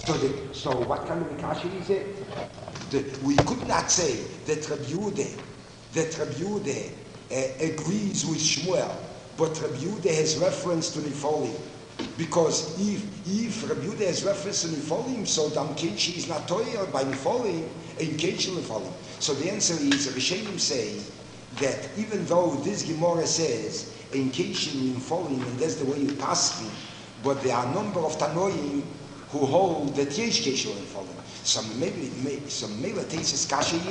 So what kind of kasha is it? We could not say that Rabbi Yehuda agrees with Shmuel, but Rabbi Yehuda has reference to Nifolim. Because if Rabbi Yehuda has reference to Nifolim, so Dam Keshi is not toyer by Nifolim, in Keshi Nifolim. So the answer is, Rishonim say that even though this Gemara says in Keshi Nifolim, and that's the way you pass me, but there are a number of Tanoim who hold that Yesh Keshi Nifolim. So maybe Tesis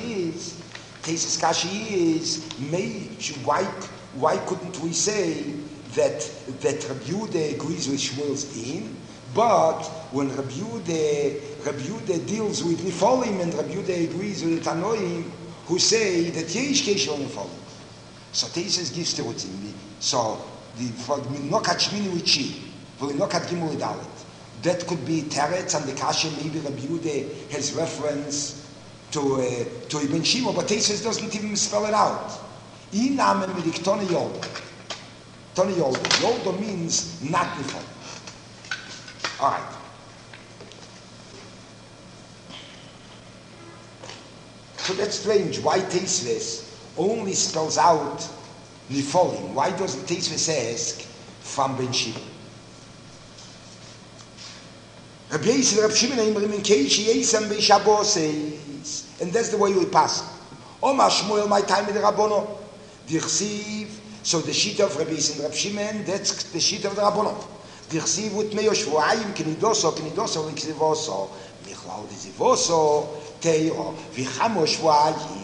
Kashi is why couldn't we say that Rabbi Yehuda agrees with Shmuel's din, but when Rabbi Yehuda deals with Nifolim and Rabbi Yehuda agrees with the Tanoim who say that Yesh Kesh Nifolim. So Tesis gives Terutzim. So the Nokat Shmini with Shi, Nokat Gimel Dalet. That could be Teretz and the Kasha. Maybe Rabbi Yehuda has reference to Ibn Shimon, but Tesis doesn't even spell it out. Inam Medik Tone Yolda. Tone Yolda. Yolda means not Nifol. All right. So that's strange. Why Tesis only spells out Nifolim? Why doesn't Tesis ask from Ben Shimon? Rabbi Yisrael, Rabbi Shimon, and that's the way we pass. Omar Shmuel, my time in the Rabbono, Dirsiv. So the sheet of Rabbi Yisrael, Rabbi Shimon, that's the sheet of the Rabbono. Dirsiv ut meyo shvuayim kenidoso liksivoso, michlal dizivoso teiro vichamo shvuayim.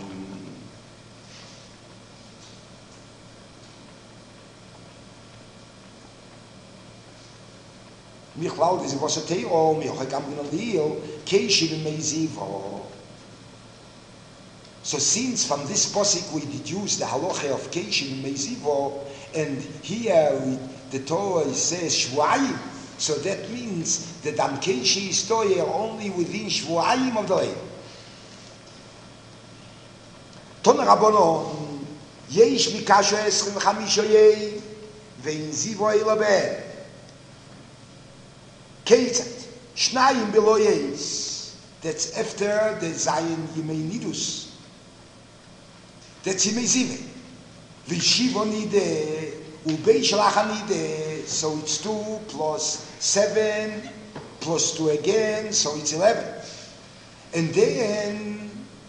Michlal dizivoso teiro michagam gnalil keishim meizivo. So since from this posik we deduce the halacha of Keishim Meizivo, and here the Torah says Shvuayim, so that means that Am Keishi is toyer only within Shvuayim of the day. Ton Rabbono, Yesh Mikasho Esrim Chamishoyei, Vein Zivo Eilaber. Keitzat, Shnayim Below Yeis. That's after the Zayin Yimei Nidus. That's Yimezive. Vishivonide, Ubei Shalachanide, so it's 2 plus 7 plus 2 again, so it's 11. And then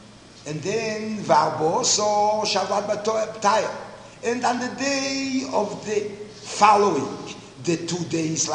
Varboso Shabbat Batayah. And on the day of the following, the 2 days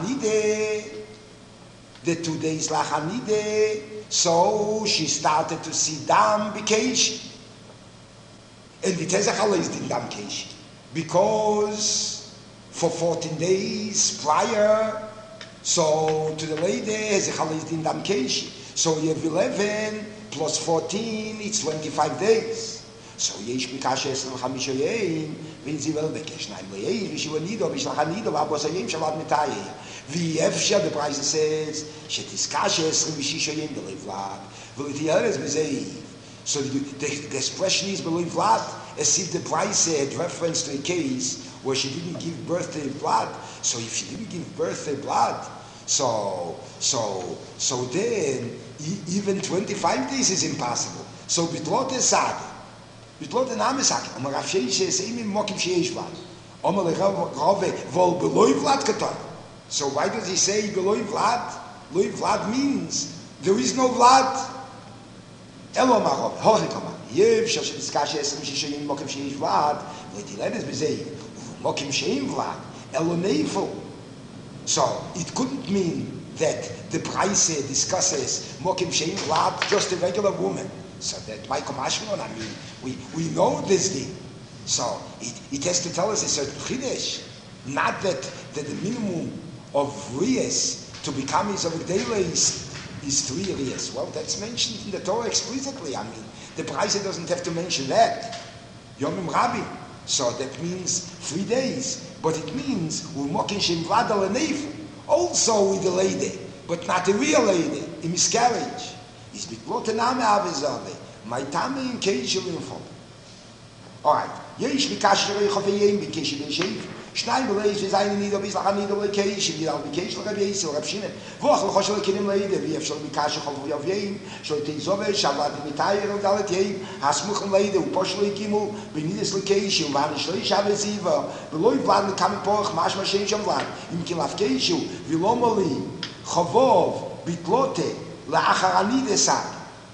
Lachanide, so she started to see Dam Bikesh. And it has a chalais in Dam Kesh, because for 14 days prior, so to the lady has a chalais in Dam Kesh. So you have 11 plus 14, it's 25 days. So yesh mikashe esel chamishoyein, v'in zivel bekesh naim le'yein, v'shivanido, v'shlachanido, v'abosayim shabbat metayeh. V'yefsha, the price says, shetiskashe esel v'shishoyein b'levlad, v'litiyares b'zeiv. So the expression is below Vlad, as if the price had reference to a case where she didn't give birth to blood. So if she didn't give birth to blood, so then even 25 days is impossible. So bitlot esad, bitlot enamesad. Amar Rafshei says imim mokim sheish vlad. Amar lechavve vol below Vlad katon. So why does he say below Vlad? Below Vlad means there is no Vlad. Elo marov, hochikoma. Yev shel sheniskashe esem shishoyim mokim sheish vlad, v'etiledes b'zei, mokim sheim vlad, elo neifel. So it couldn't mean that the price discusses mokim sheim vlad, just a regular woman. So that by komashmon, I mean, we know this thing. So it has to tell us a certain chidesh, not that the minimum of riyas to become his avigdela is 3 riyas. Well, that's mentioned in the Torah explicitly. I mean, the Braisa doesn't have to mention that. Yomim Rabbi. So that means 3 days. But it means u'mokin shem vlad al neif, also with a lady, but not a real lady, a miscarriage. Is biklot ename avezave. My tame in keishel info. All right. Yesh bikash reichav yem bikesh beishev. Shnai Beleish is ein Nido Bislach Nido Lekeish, Vidal Bikesh Rabbi Yisrael Rab Shimon. Voch L'chosh Lekinim Leide, V'yev Shal Mikash Chol V'yavyeim, Shal Teizove, Shabbat Mitayir Al Dalet Yeim, Hasmuchim Leide, Uposh Lekimu, B'nidis Lekeish, V'anish Leish Aveziva, V'loi Vlad Lekam Poch, Mashma Shem Shem Vlad, Im Kilaf Keishu, V'lomoli, Chavov, Bitlote, La'achar Anidesag.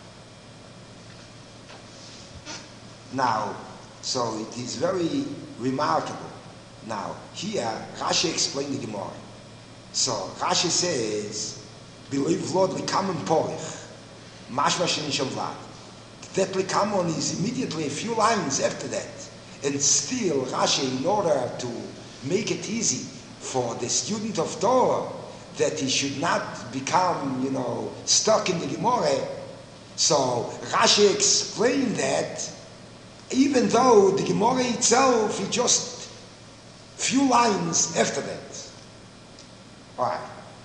Now, so it is very remarkable. Now, here, Rashi explained the Gemara. So, Rashi says, B'loi Vlod L'kamon Porich, Mashma Shem Vlad. That L'kamon is immediately a few lines after that. And still, Rashi, in order to make it easy for the student of Torah, that he should not become, stuck in the Gemara, so Rashi explained that, even though the Gemara itself is just few lines after that. Alright.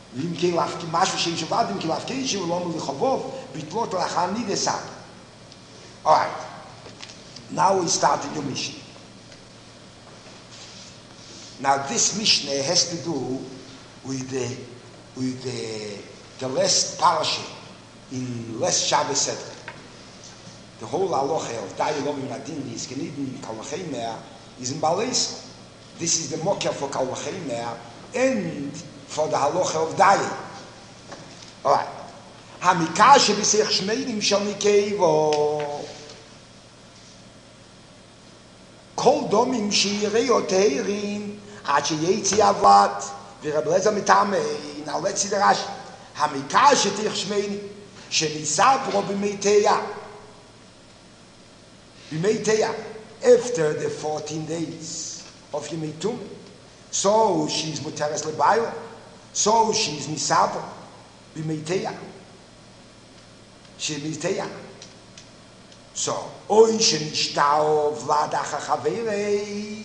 Alright. Now we start a new Mishnah. Now this Mishnah has to do with the last parasha in last Shabbos Sedra. The whole halacha of Dai Lovim Adin, the Iskenidin Kalvachei Me'ah, is in Baleis. This is the Mokher for Kalvachei Me'ah and for the halacha of Dai. Alright. Hamikash B'seich Shmeirim Shal Nikeivo Kol Domim Shirei Oteirin Ad Sheyetzi Avad V'Reb Lezer Mitamei. Now let's see the Rashi. Hamikash B'seich Shmeirim Shenisabro B'Meiteya after the 14 days of Yemei Tumah. So she's Muteres Lebayla. So she's Nisabro B'Meiteya. She's Meiteya. So, Oy Shenishtav Vladacha Chaverei.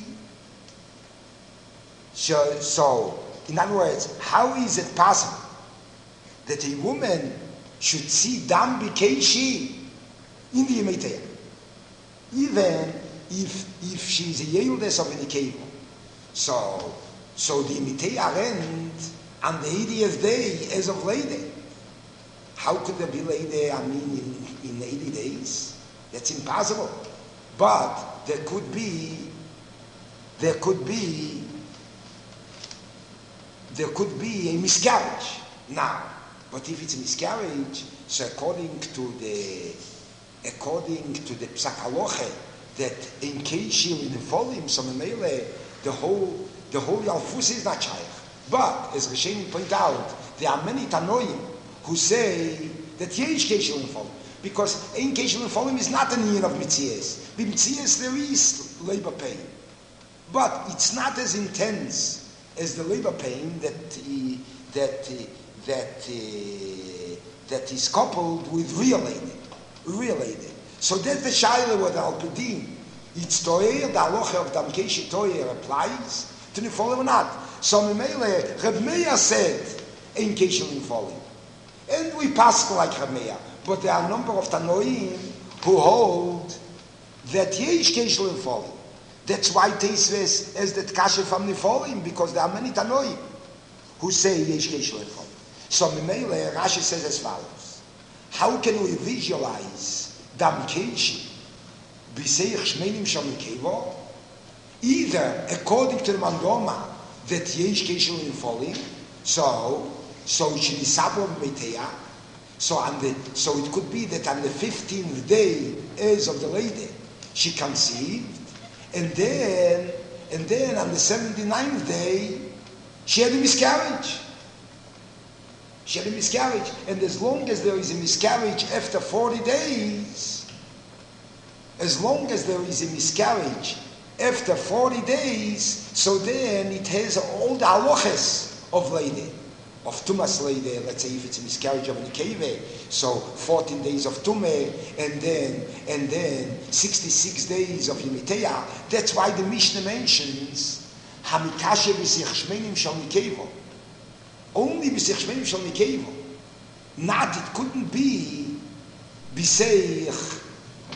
So, in other words, how is it possible that a woman should see Dam B'Keishi in the Yemei even if she's a Yeldes of an Ikeva? So the Yemei ends on the 80th day as of Lady. How could there be Lady, in 80 days? That's impossible. But there could be a miscarriage. Now, but if it's a miscarriage, so according to the Psak Haloche, that in case you're in the volume, so the whole Yalfus is not shaykh. But as Rishonim point out, there are many Tanoim who say that Yesh Keshel in volume, because Ein Keshel in volume is not an year of Mitzias. With Mitzias there is labor pain, but it's not as intense as the labor pain that is coupled with real lady. So that's the Shaila with Al-Pedin. It's Toyer, the halacha of Damkeshi Toyer applies to Nifolim or not. So Memele, Reb Meir said, Ein Keshel Nifolim. And we pass like Reb Meir. But there are a number of Tanoim who hold that Yesh Keshel Nifolim. That's why Teisves is that Kasher from Nifolim, because there are many Tanoim who say Yesh Keshel Nifolim. So Memele, Rashi says as follows. How can we visualize Dam Keishi B'seich Shmeinim Shal Nikeivo? Either according to the Mandoma that Yesh Keshel Nifolim, so she is Sabro B'Meiteya. So it could be that on the 15th day as of the lady she conceived, and then on the 79th day she had a miscarriage. And as long as there is a miscarriage after 40 days, so then it has all the halachas of lady, of Tumas lady. Let's say if it's a miscarriage of Nikeve, so 14 days of Tumeh, and then 66 days of Yemiteya. That's why the Mishnah mentions Hamikashe b'seich shmeinim shal Nikevo. Only b'seich shmeinim shal Nikevo. Not, it couldn't be b'seich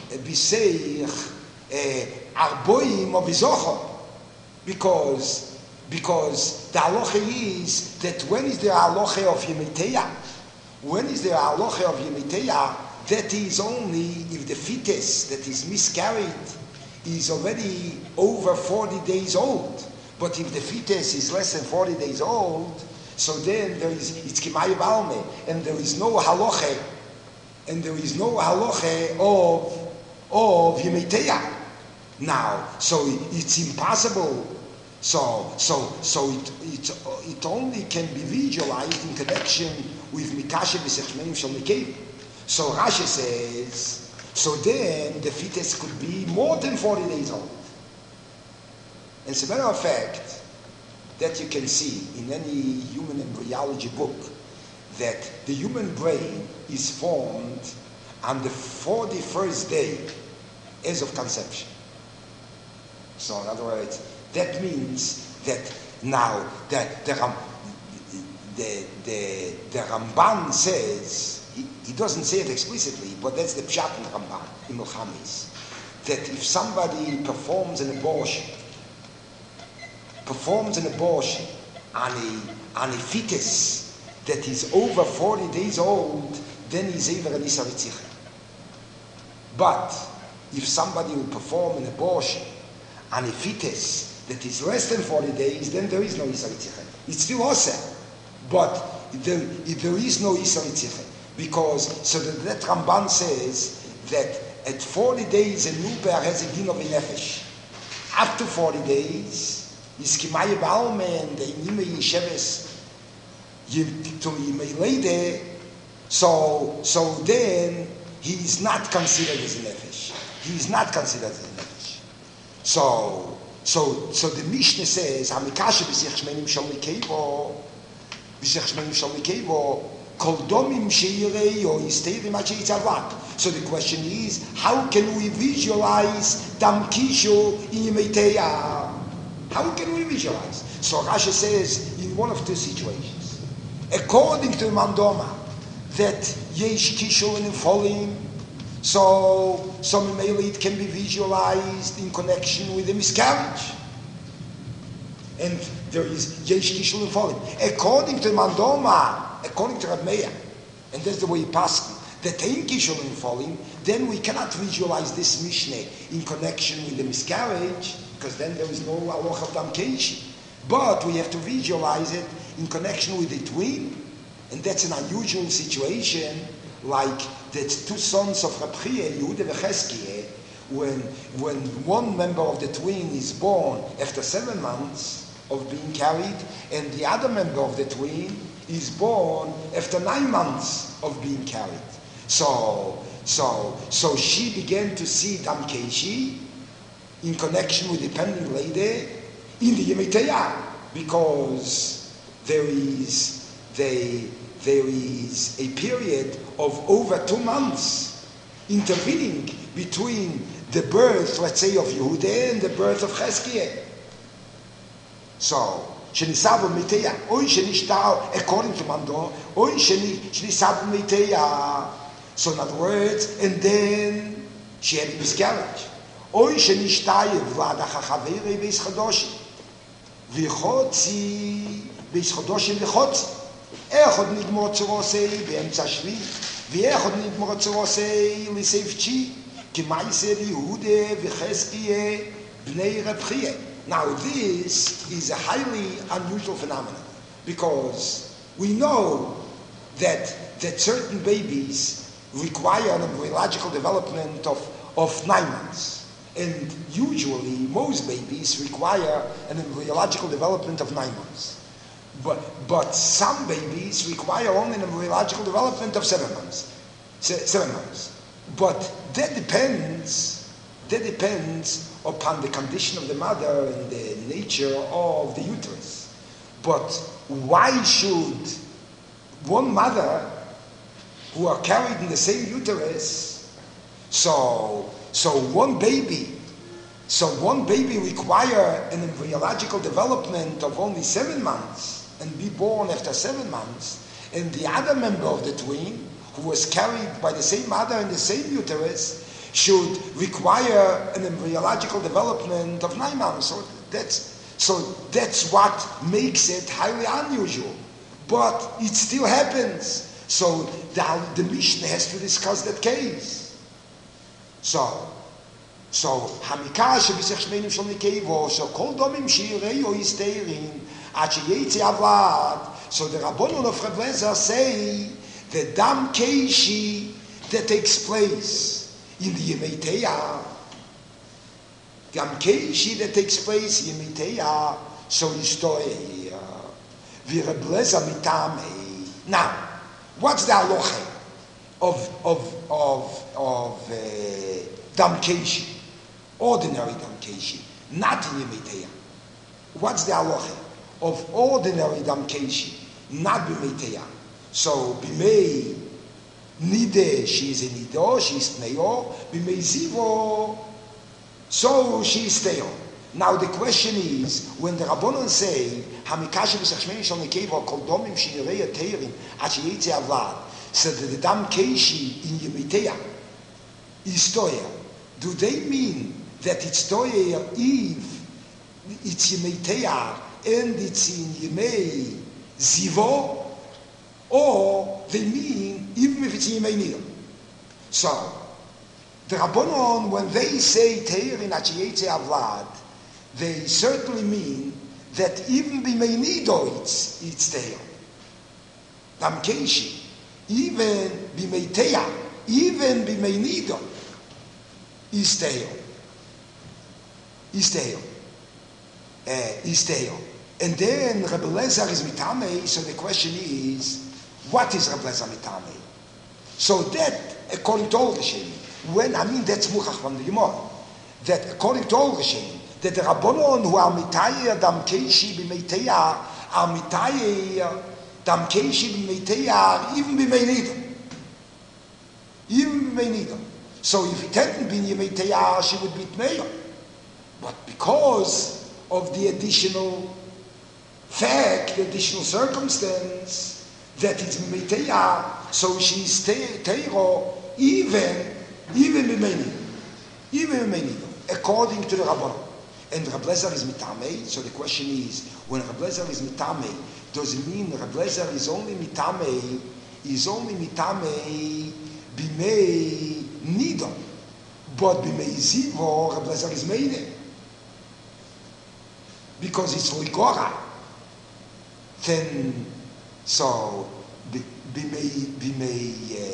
arboim or bizocho, because Because the halacha is that when is the halacha of Yemiteya? When is the halacha of Yemiteya? That is only if the fetus that is miscarried is already over 40 days old. But if the fetus is less than 40 days old, so then there is, it's Kimai Balme, and there is no halacha, of Yemiteya. Now, so it's impossible. So it only can be visualized in connection with Mikashe B'Sechmenim Shel Mikev. So Rashi says, so then the fetus could be more than 40 days old. And as a matter of fact, that you can see in any human embryology book, that the human brain is formed on the 41st day as of conception. So in other words, that means that now that the Ramban says, he doesn't say it explicitly, but that's the pshat in the Ramban, in Milchamis, that if somebody performs an abortion on a fetus that is over 40 days old, then he's over an Isar Yitzchak. But if somebody will perform an abortion on a fetus that is less than 40 days, then there is no Isar Yitzchak. It's still Oseh, but there is no Isar Yitzchak. Because, so that Ramban says that at 40 days a newborn has a din of a nefesh. After 40 days, is Kimaye Baalme and the Nime Yesheves to Yimeilede, so then he is not considered as a nefesh. He is not considered as a nefesh. So the Mishnah says, Hamikashe b'sich shmenim shel mikevo, kol domim sheirei or yisteirim ad sheyitzavak. So the question is, how can we visualize dam kishu in Yemiteya? How can we visualize? So Rashi says, in one of two situations, according to Mandoma, that yesh kishu in folim, so maybe it can be visualized in connection with the miscarriage. And there is yesh kishu in folim. According to Mandoma, according to Rab Meir, and that's the way he passed it, that ein kishu in folim, then we cannot visualize this Mishnah in connection with the miscarriage, because then there is no aloch of dam keishi. But we have to visualize it in connection with the twin, and that's an unusual situation, like the two sons of Reb Chiya, Yehuda and Cheskia, when one member of the twin is born after 7 months of being carried, and the other member of the twin is born after 9 months of being carried. So she began to see dam keishi in connection with the pending lady in the Yemiteya, because there is a period of over 2 months intervening between the birth, let's say, of Yehuda and the birth of Cheskia. So, Shenisabu Miteya, Oy Shenishtar, according to Mando, Oy Shenisabu Miteya. So, in other words, and then she had a miscarriage. Oy Shenishtayev Vlada Chachavere Beis Chadoshim. V'chotzi Beis Chadoshim v'chotzi. Echod nigmor tzorosei be'emtza shvi, v'echod nigmor tzorosei l'seif chi, k'maise Yehuda v'cheskia b'nei Reb Chiya. Now this is a highly unusual phenomenon, because we know that certain babies require an embryological development of 9 months. And usually most babies require an embryological development of 9 months. But some babies require only an embryological development of 7 months. 7 months. But that depends upon the condition of the mother and the nature of the uterus. But why should one mother who are carried in the same uterus, so one baby require an embryological development of only 7 months and be born after 7 months, and the other member of the twin, who was carried by the same mother in the same uterus, should require an embryological development of 9 months. So that's what makes it highly unusual. But it still happens. So the Mishnah has to discuss that case. So Hamikah shebisech shmeinim shel nekevo, so kol domim sheireo histeirin ad sheyetze avad. So the Rabbanon of Reb Lezer say the dam keishi that takes place in the Yemei Te'ah, dam keishi that takes place in Yemei Te'ah, so history vi Reb Lezer mitamei. Now, what's the halacha of dam keishi? Ordinary dam keishi, not in Yemei Te'ah. What's the halacha of ordinary dam keishi, not b'mei Te'ah? So b'mei nide, she is a nido, she is tneo. B'mei zivo, so she is tneo. Now the question is, when the Rabbanon say hamikash b'sachshmei shel nekevo kol domim sheirei teirin ad sheyetze avad, so the dam keishi in Yemei Te'ah is toya. Do they mean that it's toya if it's Yemei Te'ah and it's in Yemei zivo, or they mean even if it's in Yemei nido? So the Rabbanon, when they say teirin ad sheyetze avad, they certainly mean that even b'mei nido it's teir. Dam keishi, even b'mei Te'ah, even b'mei nido is teir. Is teir. And then Reb Lezer is mitamei, so the question is, what is Reb Lezer mitamei? So that, according to all Rishonim, that's muchach from the Gemara, that according to all Rishonim, that the Rabbanon who are mitayeh dam keishi b'mei Te'ah are mitayeh dam keishi b'mei Te'ah even b'mei nido. Even b'mei nido. So if it hadn't been Yemei Te'ah, she would be tneo. But because of the additional fact, the additional circumstance that it's Yemei Te'ah, so she's teiro even b'mei nido. Even b'mei nido, according to the Rabbanon. And Reb Lezer is mitamei, so the question is, when Reb Lezer is mitamei, does it mean Reb Lezer is only mitamei b'mei nido, but b'mei zivo Reb Lezer is meide, because it's ligora? Then so b'mei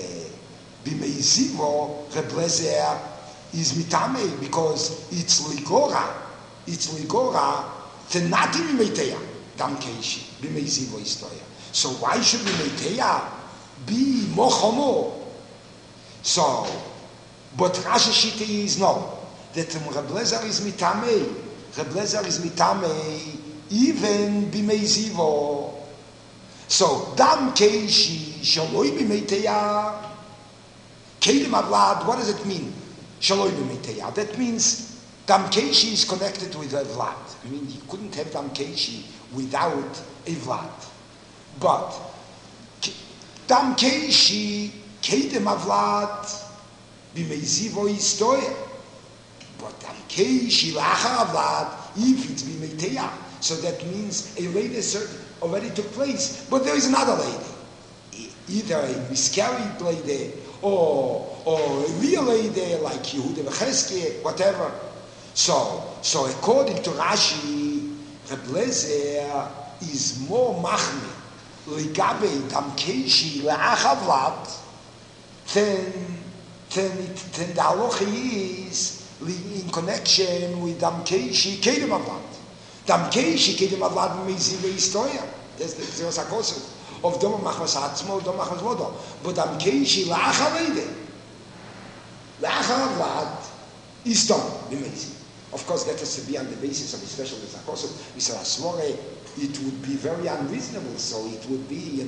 zivo Reb Lezer is mitamei because it's ligora. It's ligora to not in Yemei Te'ah dam keishi b'mei zivo histoya. So why should Yemei Te'ah be mochomo? So, but Rashi Shita is no, that Reb Lezer is mitamei. Reb Lezer is mitamei even b'mei zivo. So dam keishi shaloi b'mei Te'ah kedim avlad. What does it mean? Shaloi b'mei Te'ah. That means dam keishi is connected with a vlad. I mean, you couldn't have dam keishi without a vlad. But dam keishi kedem avlad b'mei zivo histoya. But dam keishi lachar avlad, if it's b'mei Te'ah, so that means a lady already took place, but there is another lady, either a miscarried lady or a real lady like Yehuda v'Cheskel, whatever. So according to Rashi, Reb Lezer is more machmir ligabe dam keishi le'achar avlad than the halacha is in connection with dam keishi kedem avlad. Dam keishi kedem avlad b'mei zivo histoya. That's the Gzeras HaKosov of dom machmas atzmo, dom machmas vodo. But dam keishi le'achar avlad is done b'mei zivo. Of course, that has to be on the basis of a special Zakosov. Mr. Asmore, it would be very unreasonable. So it would be,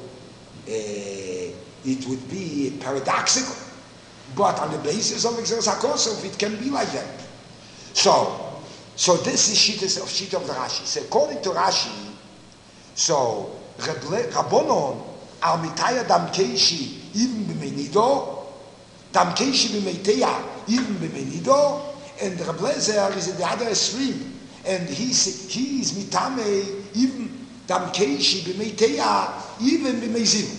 it would be paradoxical. But on the basis of Zakosov, it can be like that. So this is Shita of the Rashi. So according to Rashi, so Rabbonon are mitaya dam keishi even b'mei nido, dam keishi b'mei Te'ah even b'mei nido. And Reb Lezer is in the other extreme, and he's mitame even dam keishi b'meiteya, even b'meizivu.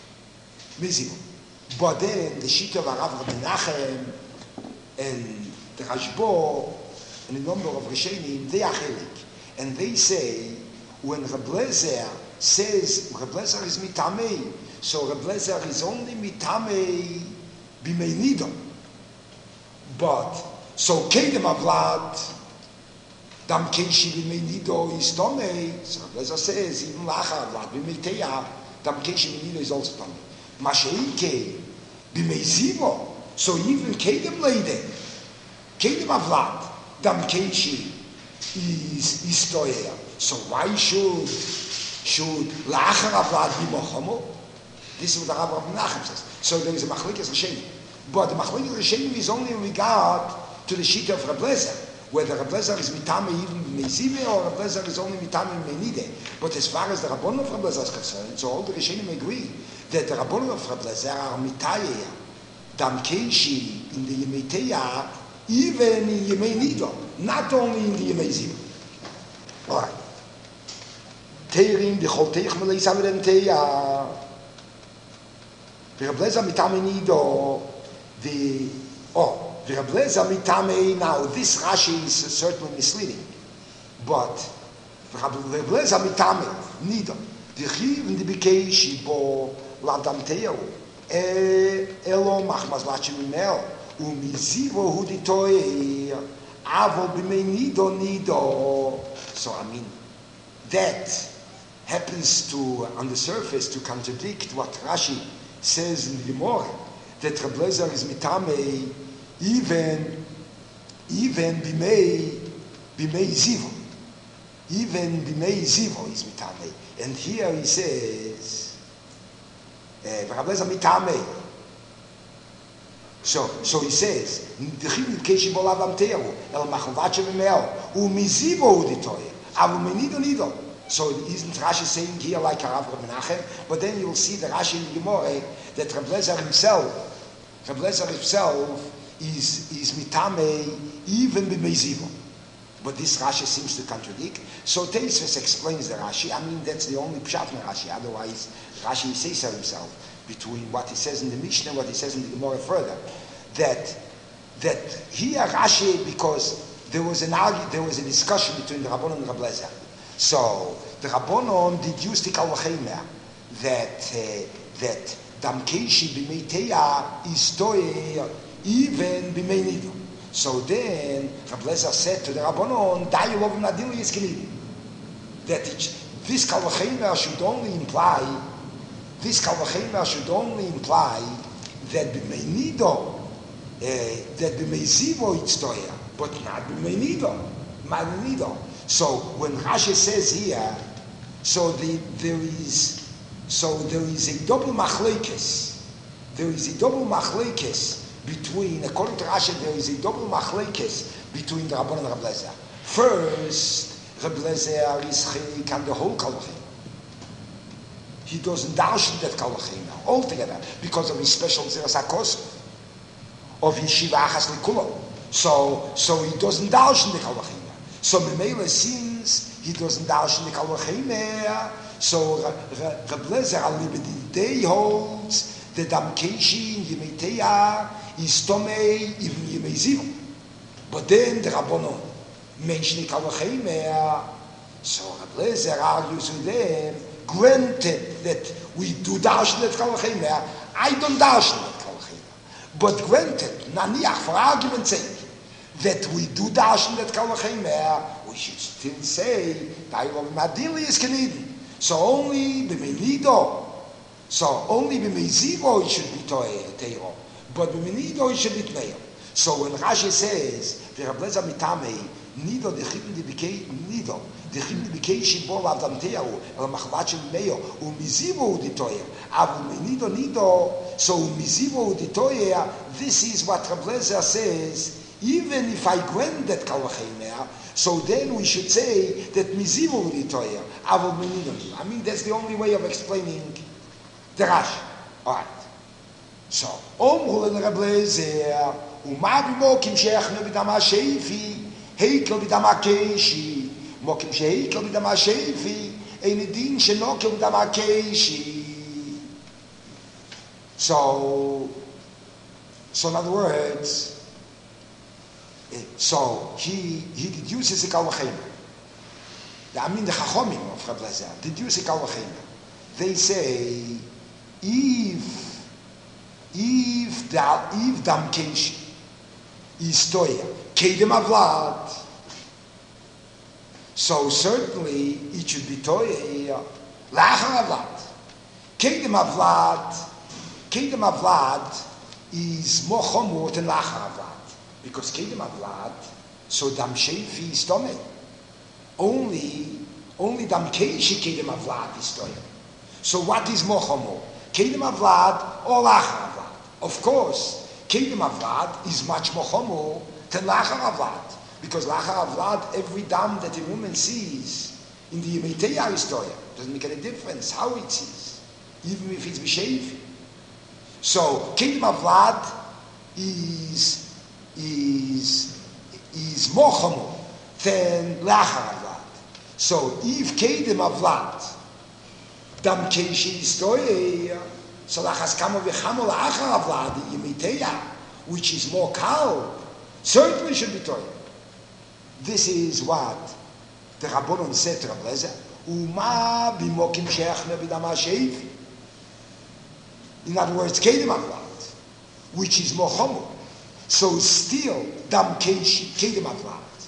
But then the Shita of Rav Menachem and the Rashbo and a number of Rishonim, they are chelik, and they say when Reb Lezer says Reb Lezer is mitamei, so Reb Lezer is only mitamei b'mei nido. But so kedem avlad dam keishi b'mei nido is tomei. So Reb Lezer says even lachar avlad b'mei teya dam keishi b'mei nido is also tomei. Masheike b'mei zivo. So even kedem leide, kedem avlad dam keishi is toya. So why should lachar avlad be mochamo? This is what the Rav Menachem says. So there is a machlekes Rishonim, but the machlekes Rishonim is only in regard to the shita of Reb Lezer, whether Reb Lezer is mitame even mezive or Reb Lezer is only mitame menide. But as far as the Rabbanon of Reb Lezer is concerned, so all the Rishonim agree that the Rabbanon of Reb Lezer are mitayeya dam keishi in the yemeiteya, even in yemei nido, not only in the yemei ziva. All right. Teirim b'cholteich meleis avedem teya. Reb Lezer mitame nido. Reb Lezer mitame. Now this Rashi is certainly misleading, but Reb Lezer mitame nido. The chiv in the bikeishi bo ladam teya. Elo machmas lachim mel umizivo huditoy avo b'mei nido. So I mean that happens to on the surface to contradict what Rashi says in the Gemara, that Reb Lezer is mitame even b'mei zivo, even b'mei zivo is mitame, and here he says Reb Lezer mitame. So he says, "D'chim keishi bolav amteru el machlvat shemel umizivo uditoy avu menido nido." So isn't Rashi saying here like Rav Menachem? But then you will see the Rashi in the Gemara that Reb Lezer himself is mitame even b'meizivo. But this Rashi seems to contradict. So Teisves explains the Rashi. I mean, that's the only pshat in Rashi. Otherwise, Rashi says so himself between what he says in the Mishnah and what he says in the Gemara further. That here Rashi, because there was a discussion between the Rabbanon and Reb Lezer. So the Rabbanon deduced the Kal V'chemer that dam keishi b'mei teya is toyer even b'mei nido. So then Reb Lezer said to the Rabbanon, "Dai lovim nadili is genid." That this Kal V'chemer should only imply that b'mei nido, that b'mei zivo it's toyer, but not b'mei nido. So when Rashi says here, there is a double machlekes. There is a double machlekes between, according to Rashi, there is a double machlekes between the Rabbanon and Reb Lezer. First, Reb Lezer is chayik on the whole Kal V'chemer. He doesn't darshan that Kal V'chemer altogether because of his special zeras hakos of his shiva achas likulo. So he doesn't darshan the Kal V'chemer. So Memele, since he doesn't darshan the Kal V'chemer, so Reb Lezer al-Libedidei holds the dam keishi in yemei teya is tomei even yemei zivu. But then the Rabbanon mention Kal V'chemer, so Reb Lezer argues with them, granted that we do darshan that Kal V'chemer, I don't darshan that Kal V'chemer. But granted, naniach, for argument's sake, that we do darshan that Kal V'chemer, we should still say Dai lovim nadili is genid. So only b'mei nido, so only b'mei zivo it should be teiro, but b'mei nido it should be tmeir. So when Rashi says Reb Lezer mitame nido dechim dibikei nido dechim dibikei shibor l'adam teyahu el machvat shel meyo umizivo uditoyer avu nido, so umizivo uditoyer. This is what Reb Lezer says. Even if I grant that Kal V'chemer, so then we should say that mizivu uditoyer avu nido. I mean, that's the only way of explaining the Rashi. All right. So Omru le Reb Lezer. ומה במו כמשך נבדם השאיפי heikel b'dam ha'keishi, mokim sheheikel b'dam ha'shevi, ein din shenokel b'dam ha'keishi. So in other words, so he deduces the Kal V'chemer. The Chachomim of Reb Lezer deduce the Kal V'chemer. They say, if dam keishi is toya kedem avlad, so certainly it should be toya lachar avlad. Kedem avlad is more chomor than lachar avlad, because kedem avlad, so dam shefi is tomei. Only dam keishi kedem avlad is toya. So what is more chomor? Kedem avlad or lachar avlad? Of course, kedem avlad is much more chomor than lachar avlad, because lachar avlad, every dam that a woman sees in the Yemeiteya historia doesn't make any difference how it sees, even if it's b'shevi. So kedem avlad is more chomor than lachar avlad. So if kedem avlad dam keishi historia, so lachas kamo v'chamo la'achar avlad Yemeiteya, which is more kal, certainly should be toya. This is what the Rabbanon said to Reb Lezer. Uma b'mokim she'echmer b'dam ha'shevi. In other words, kedem avlad, which is more chomor. So still dam keishi kedem avlad,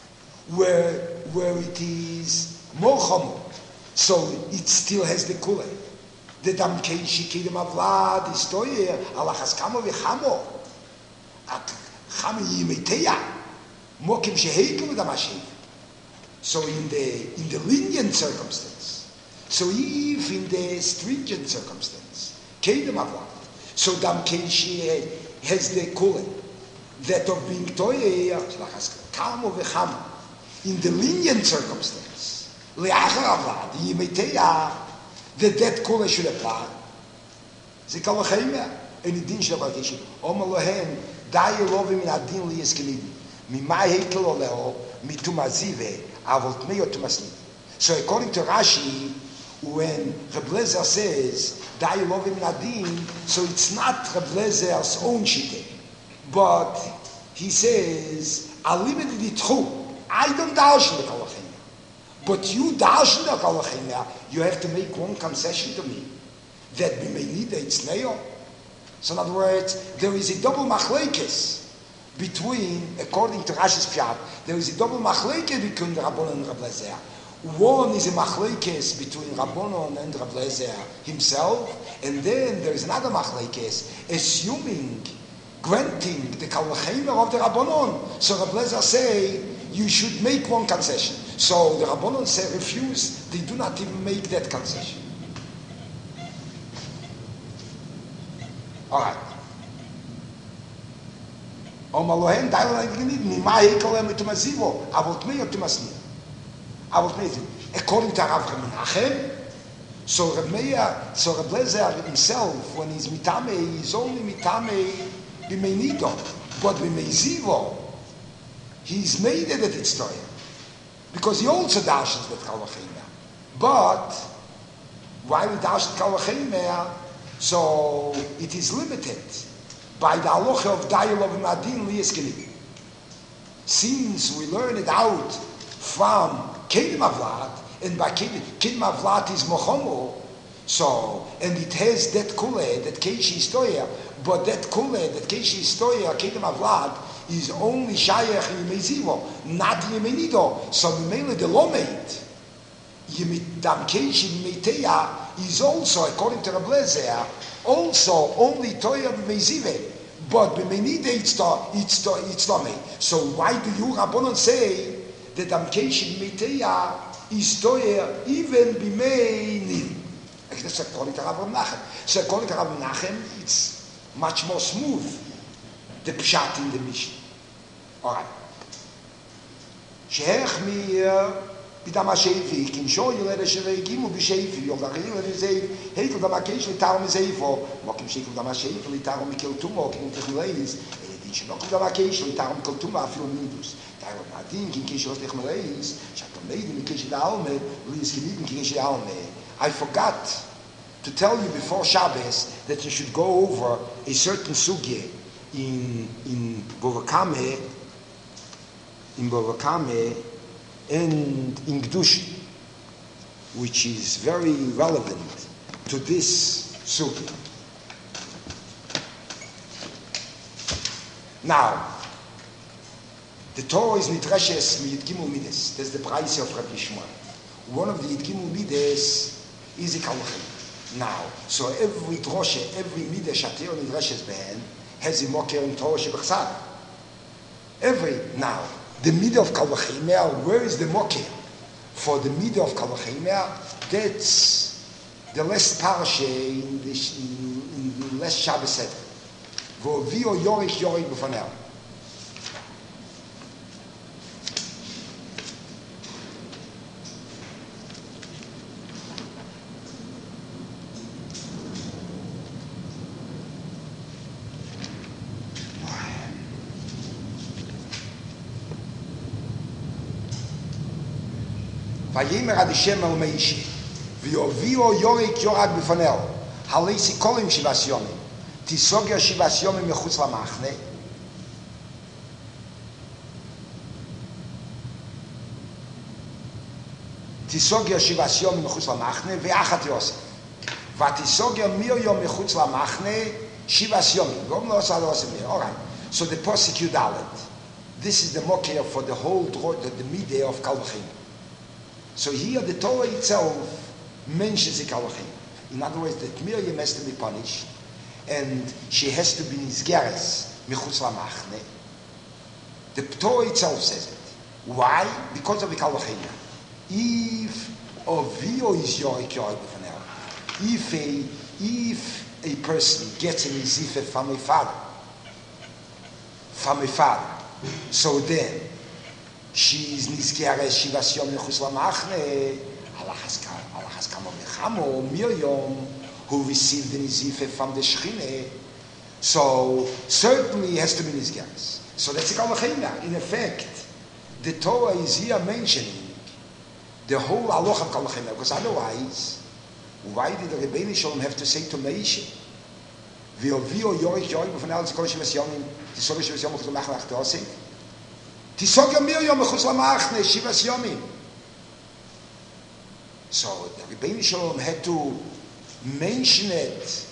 where it is more chomor, so it still has the kulei. The dam keishi kedem avlad is toyer alachas kamo v'chamo at chamo Yemeiteya mokim sheheikel b'dam ha'shevi. So in the lenient circumstance, so if in the stringent circumstance kedem avlad, so dam keishi has the kulei that of being toyer alachas kamo v'chamo. In the lenient circumstance le'achar avlad Yemeiteya, that kula should apply. Ze Kal V'chemer, and it didn't should apply. Omer lohen, da'i lovim in adin liyes kenidi. Mimai heikel oleo, mitumazive, avot meyo tumasni. So according to Rashi, when Reb Lezer says, da'i lovim in adin, so it's not Reb Lezer's own shite, but he says, alimid ditchu, I don't darshan the Kal V'chemer. But you darshan the Kal V'chemer, you have to make one concession to me, that b'meinida it's neo. So in other words, there is a double machlekes between, according to Rashi's pshat, there is a double machlekes between the Rabbanon and Reb Lezer. One is a machlekes between Rabbanon and Reb Lezer himself, and then there is another machlekes, assuming, granting the Kal V'chemer of the Rabbanon. So Reb Lezer say, you should make one concession. So the Rabbanon say refuse, they do not even make that concession. Alright. According to Rav Menachem, so Reb Lezer himself, when he's mitame, he's only mitame b'meinido, but b'meizivo, he's made it at its story. Because he also dashes with Kal V'chemer. But why we dash Kal V'chemer? So it is limited by the halacha of dialogue of Madin Liyes Kenidi. Since we learn it out from kedem avlad, and by kedem avlad is mochomo, so and it has that kule that keishi stoya, but that kule that keishi stoya kedem avlad is only shayach Yemezivo, not Yemenido. So Mimele the Lomeid, Dam Keishi Yemeiteya is also, according to Reb Lezer, also only Toya Yemezive, but B'menide it's Lomeid. So why do you Rabbanon say that Dam Keishi Yemeiteya is Toya even B'menide? That's according to Rav Menachem. So according to Rav Menachem, it's much more smooth. The pshat in the Mishnah. All right. Sheikh mir b'dam ha'shevi, kin sho yileh l'sherei gimu b'shevi, yogdarim l'zeiv, heikel dam ha'keish l'tarom l'zeivो, mokim sheikh b'dam ha'shevi l'tarom mikil tumo, kin technileis, שלא כל דבר קייש, לא יתרם כל תומה אפילו מידוס. תארו מעדין, כי קייש לא תכמל איס, שאתם לידים מקייש דאלמה, ולהסכימים מקייש דאלמה. I forgot to tell you before Shabbos that you should go over a certain sugya in Bovakame, and in Gdushin, which is very relevant to this sugya. Now, the Torah is nitreshes miyud gimel midas. That's the price of Rabbi Shmuel. One of the yud gimel midas is a kalachim. Now, so every droshe, every midah shatir nitreshes behen has a moker in Torah shebechsad. Now, the midah of kalachim, where is the moker? For the midah of kalachim, that's the last parasha in the last Shabbos Seder. V'ovio yorich b'fanel. Vayimer ad Hashem el Meishi, v'yovio yorek yorad b'fanel, halesi kolim shivas yomim, tisoger shivas yomim mechutz lamachne, tisoger shivas yomim mechutz lamachne, ve'achat Yosef, v'tisoger mir yom mechutz lamachne, shivas yomim, v'om lo osad Yosef mir. All right, so the posik Yudalet, this is the mokher for the whole the midday of Kalvachim. So here the Torah itself mentions the kalachim. In other words, that Miriam has to be punished, and she has to be nizgeres michutz lamachne. The Torah itself says it. Why? Because of the kalachim. If Ovio is yorik b'fanel, if a person gets a nizife from a father, so then she is nizgeres shivas yom mechutz lamachne. Alachas kama v'chamo Miriam, who received the nizife from the Shechine, so certainly it has to be nizgeres. So that's the kalachina. In effect, the Torah is here mentioning the whole halacha of kalachina, because otherwise, why did the Rebbeinu Shalom have to say to Meishi, v'ovio yorich b'fanel tzikol shivas yomim, tisoger shivas yomim mechutz lamachne achtosi? Tisoger Miriam mechutz lamachne shivas yomim. So the Rebbeinu Shalom had to mention it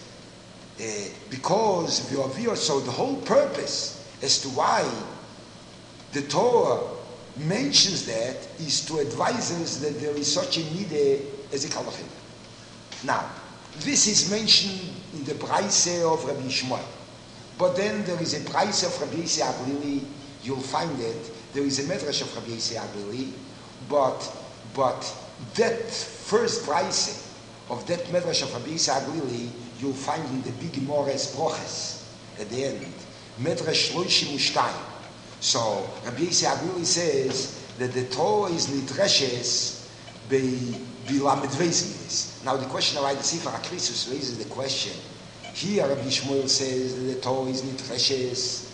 because so the whole purpose as to why the Torah mentions that is to advise us that there is such a midah as a kalachim. Now, this is mentioned in the Braise of Rabbi Shmuel, but then there is a Braise of Rabbi Yossi Aglili. You'll find it. There is a Medrash of Rabbi Yossi Aglili, but that first Braise of that Medrash of Rabbi Yossi Aglili, you'll find in the big Gemara's Broches at the end, Medrash Shloshim Ushtayim. So Rabbi Yossi Aglili says that the Torah is nidreshes bilamed veizmides. Now the question of the Sefer HaKrisus raises the question. Here Rabbi Shmuel says that the Torah is nidreshes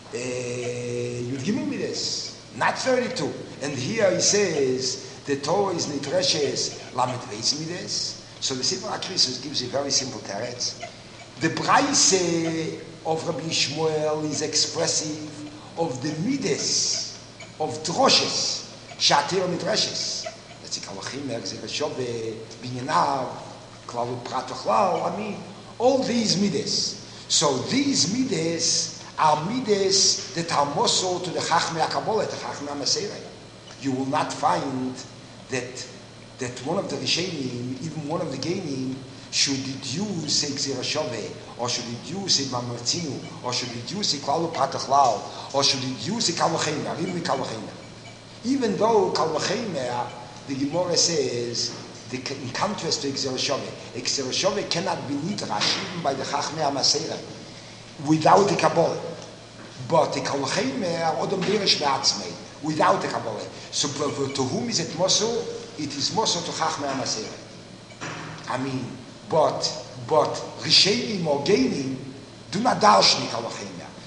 Yud Gimel Midas, not 32. And here he says the Torah is nidreshes lamed veizmides. So the Sefer HaKrisus gives a very simple teretz. The Braise of Rabbi Shmuel is expressive of the midas of droshes, shatir midreshes. That's the kalachim, Zereshove, Binyanav, Klavu Pratochlal. I mean, all these midas. So these midas are midas that are mosor to the Chachmei HaKabbalah, the Chachmei HaMaserah. You will not find that one of the Rishonim, even one of the Geinim, should deduce a Zereshove, or should deduce a Mamartinu, or should deduce a Klavu Pratochlal, or should deduce a Kalachim, even Kalachim. Even though Kalachim, the Gemara says, in contrast to Xereshove cannot be nidrash even by the Chachmei HaMaserah without the Kabbalah. But the Kalachim Odom Derish Me'atzmei without the Kabbalah. So to whom is it Mosor? It is Mosor to Chachmei HaMaserah. I mean, but Rishonim or Geinim do not darshni Kalachim.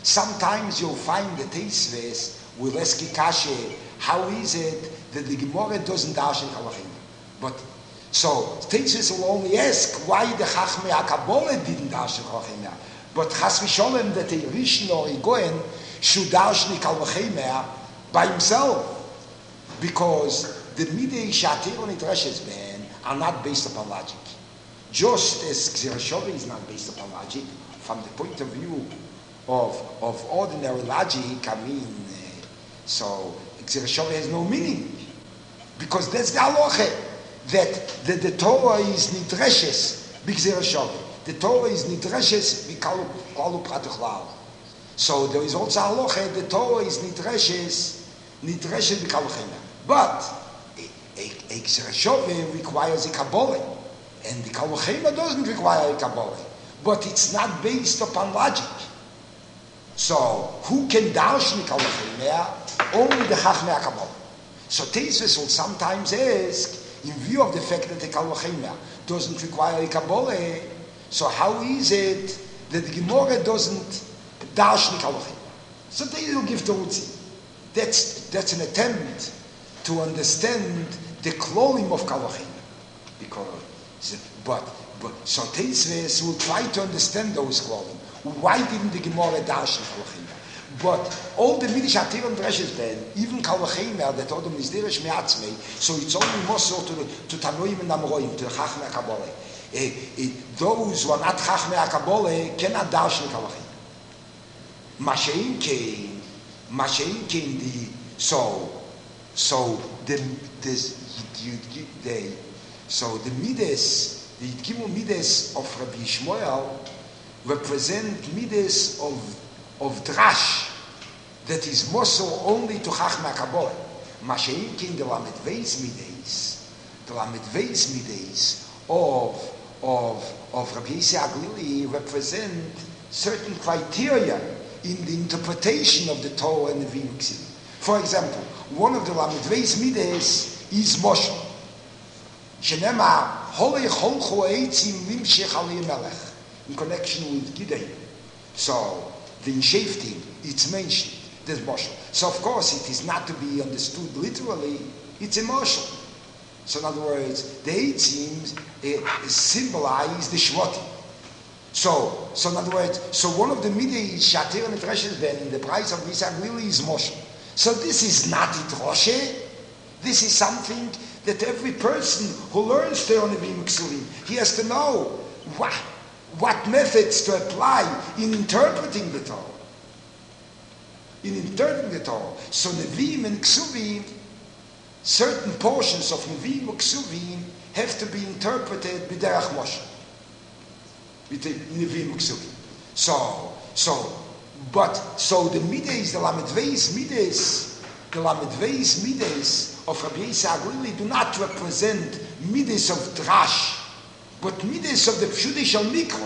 Sometimes you'll find the Teisves will ask Kashe, how is it that the Gemara doesn't darshan halachim? But so Teisves will only ask why the Chachmei HaKabbalah didn't darshan halachim. But Chas v'Sholem that a Rishon or a Goen should darshan halachim by himself, because the Midei Shatir and Nidreshes Ben are not based upon logic. Just as Gzera Shove is not based upon logic, from the point of view of ordinary logic, I mean, so Gzera Shove has no meaning, because that's the halacha that the Torah is Nidreshes b'Gzera Shove. The Torah is Nidreshes b'Kalu Pratich. So there is also halacha the Torah is Nidreshes b'Kalu Chena. But a Gzera Shove requires a Kabbalah, and the Kalu Chena doesn't require a Kabbalah. But it's not based upon logic. So who can darshan Kalu Chena? Only the Chachmei HaKabbalah. So Teisves will sometimes ask, in view of the fact that the Kalu Chena doesn't require a Kabbalah, so how is it that the Gemara doesn't darshan Kalu Chena? So they will give the Rutzi. That's an attempt to understand the klolim of Kalu Chena. But so Teisves will try to understand those klolim. Why didn't the Gemara darshan Kalu Chena? But all the Midish Atir and Dreshes Ben, even Kalu Chena that Odom is Derish Me'atzmei, so it's only Mosor to Tanoim and Amroim, to the Chachmei HaKabbalah. Those who are not Chachmei HaKabbalah cannot darshan Kalu Chena. Mashein came the Midas, the Yitkimu Midas of Rabbi Yishmael represent Midas of Drash that is Mosor only to Chachmei HaKabbalah. Mashein came the Lamed Veis Midas of Rabbi Yisrael Aglili represent certain criteria in the interpretation of the Torah and the Nevi'im. For example, one of the Lamed Veis Midas is Moshe. Shenema Holei Cholchu Eitzim Limshech Alei Melech, in connection with Gideon. So the Sheftim, it's mentioned. There's Moshe. So of course it is not to be understood literally. It's a Moshe. So in other words, the Eitzim symbolize the Shvatim. So in other words, so one of the Midei Shatir and Nidreshes Ben in the price of Yitzhak really is Moshe. So this is not Idroshe. This is something that every person who learns Torah Nevi'im Ksuvim, he has to know what methods to apply in interpreting the Torah. So Nevi'im and Ksuvim, certain portions of Nevi'im and Ksuvim have to be interpreted b'derech Moshe. With the Nevi'im and Ksuvim. So the Midas, the Lamed Veis Midas of Rabbi Yisrael Aglili do not represent Midas of Drash, but Midas of the Pshudishal Mikro.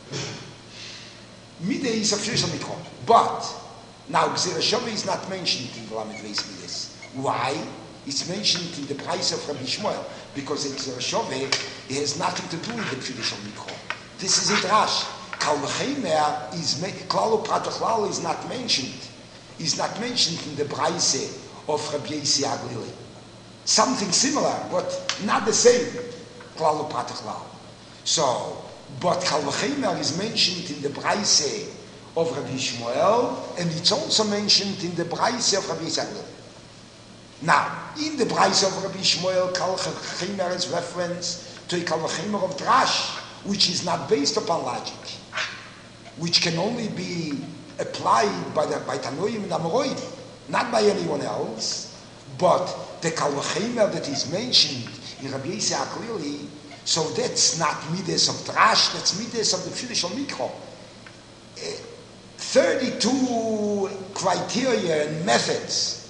Midas of Pshudishal Mikro. But now Gzera Shove is not mentioned in the Lamed Veis Midas. Why? It's mentioned in the price of Rabbi Shmuel, because in Gzera Shove it has nothing to do with the Pshudishal Mikro. This is a Drash. Kalu Chena is Klalu Pratach is not mentioned. Is not mentioned in the price of Rabbi Yisrael Aglili. Something similar, but not the same. Klalu Pratach. So, but Kalu Chena is mentioned in the price of Rabbi Shmuel, and it's also mentioned in the price of Rabbi Yisrael Aglili. Now, in the price of Rabbi Shmuel, Kalu Chena is reference to a Kalu Chena of Drash, which is not based upon logic, which can only be applied by Tanoim and Amoraim, not by anyone else. But the Kalu Chena that is mentioned in Rabbi Yisrael Aglili, so that's not Midas of Drash, that's Midas of the Pshudishal Mikro. 32 criteria and methods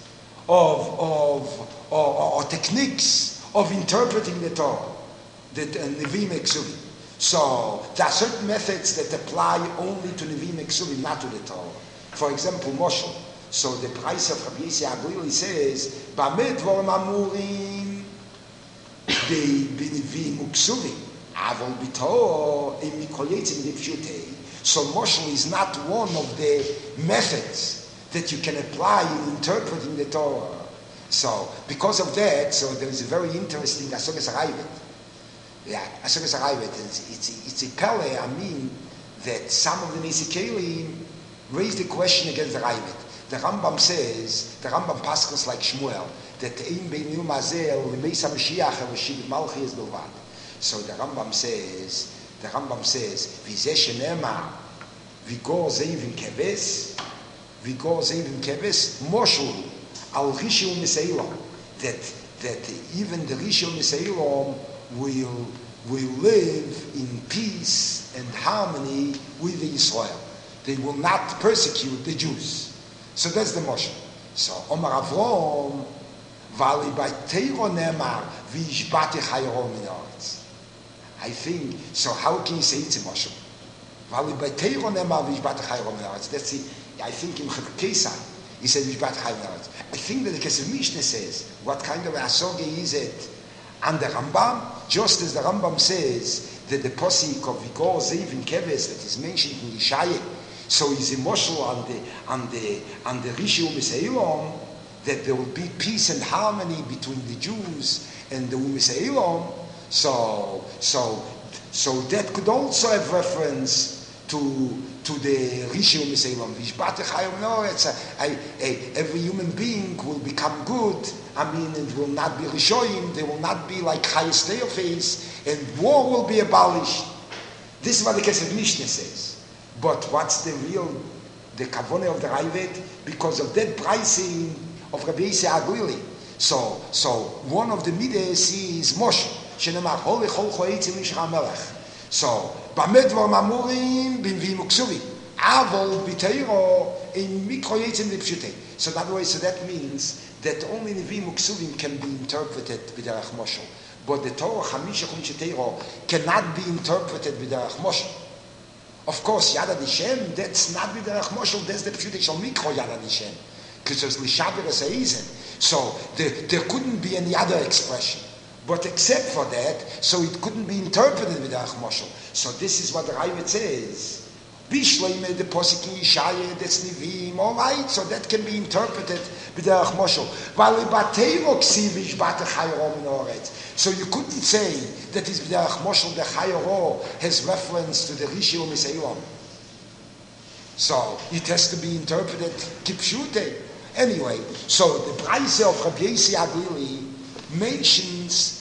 or techniques of interpreting the Torah, the Nevi'im Ksuvim. So there are certain methods that apply only to Nevi'im Ksuvim, not to the Torah. For example, Moshe. So the price of Rabbi Yisrael Aglili says, "B'amid dvorim amurim b'Nevi'im Ksuvim, avol b'Torah im mikol yitzim dipshutei." So Moshel is not one of the methods that you can apply in interpreting the Torah. So because of that, so there is a very interesting Asogas Aravet. Yeah, Asogas Aravet. It's a pele. I mean that some of the Nesikelim raised the question against the Aravet. The Rambam says, the Rambam paschals like Shmuel, that Ein Bein Yom Hazeh L'Meis HaMashiach V'Shivit Malchi Es Bilvad. So the Rambam says, V'zeh Shenemar V'gor Zeivim Keves Moshel Al Rishon Miseilam, that even the Rishon Miseilam will live in peace and harmony with Israel. They will not persecute the Jews. So that's the motion. So Omar Avrom, Vali by Teiro Nemar, Vishbati Chayro Minaretz. I think, so how can you say it's a motion? Vali by Teiro Nemar, Vishbati Chayro Minaretz. That's it. I think in Chekesa, he said Vishbati Chayro Minaretz. I think that the Kesef Mishneh says, what kind of asoge is it? And the Rambam, just as the Rambam says, that the posik of Vigor Zeivin Keves that is mentioned in Yishayah, so is a moshel on the Rishi U'Miseilam, that there will be peace and harmony between the Jews and the U'Miseilam. So that could also have reference to the Rishi U'Miseilam. No, it's every human being will become good. I mean, it will not be Rishoyim. They will not be like Chayes Theophis, and war will be abolished. This is what the Kesef Mishneh says. But what's the kavanah of the Raavad? Because of that pricing of Rabbi Yisrael Aglili. So one of the midas is Moshe. Shenemar Holi Chol Choetzim Mishra Melech. So Bamedvar Mamurim Bimvim Uksuvi Avol Biteiro in Mikroyetzim Lipshute. So in other words, so that means that only Nevim Uksuvim can be interpreted b'derech Moshe. But the Torah Chamisha Chumsheteiro cannot be interpreted b'derech Moshe. Of course, Yad Hashem, that's not b'derech Moshe, that's the Pshutei Shal Mikro Yad Hashem. Because it's Lishaber Seizin. So there couldn't be any other expression. But except for that, so it couldn't be interpreted b'derech Moshe. So this is what the Raavad says. Bishleime, the posik in Yishayah, that's Nivim, all right, so that can be interpreted b'derech Moshe. So you couldn't say that is b'derech Moshe, the Chayoro has reference to the Rishi U'Miseilam. So it has to be interpreted kipshute. Anyway, so the Braise of Rabbi Yisrael Aglili mentions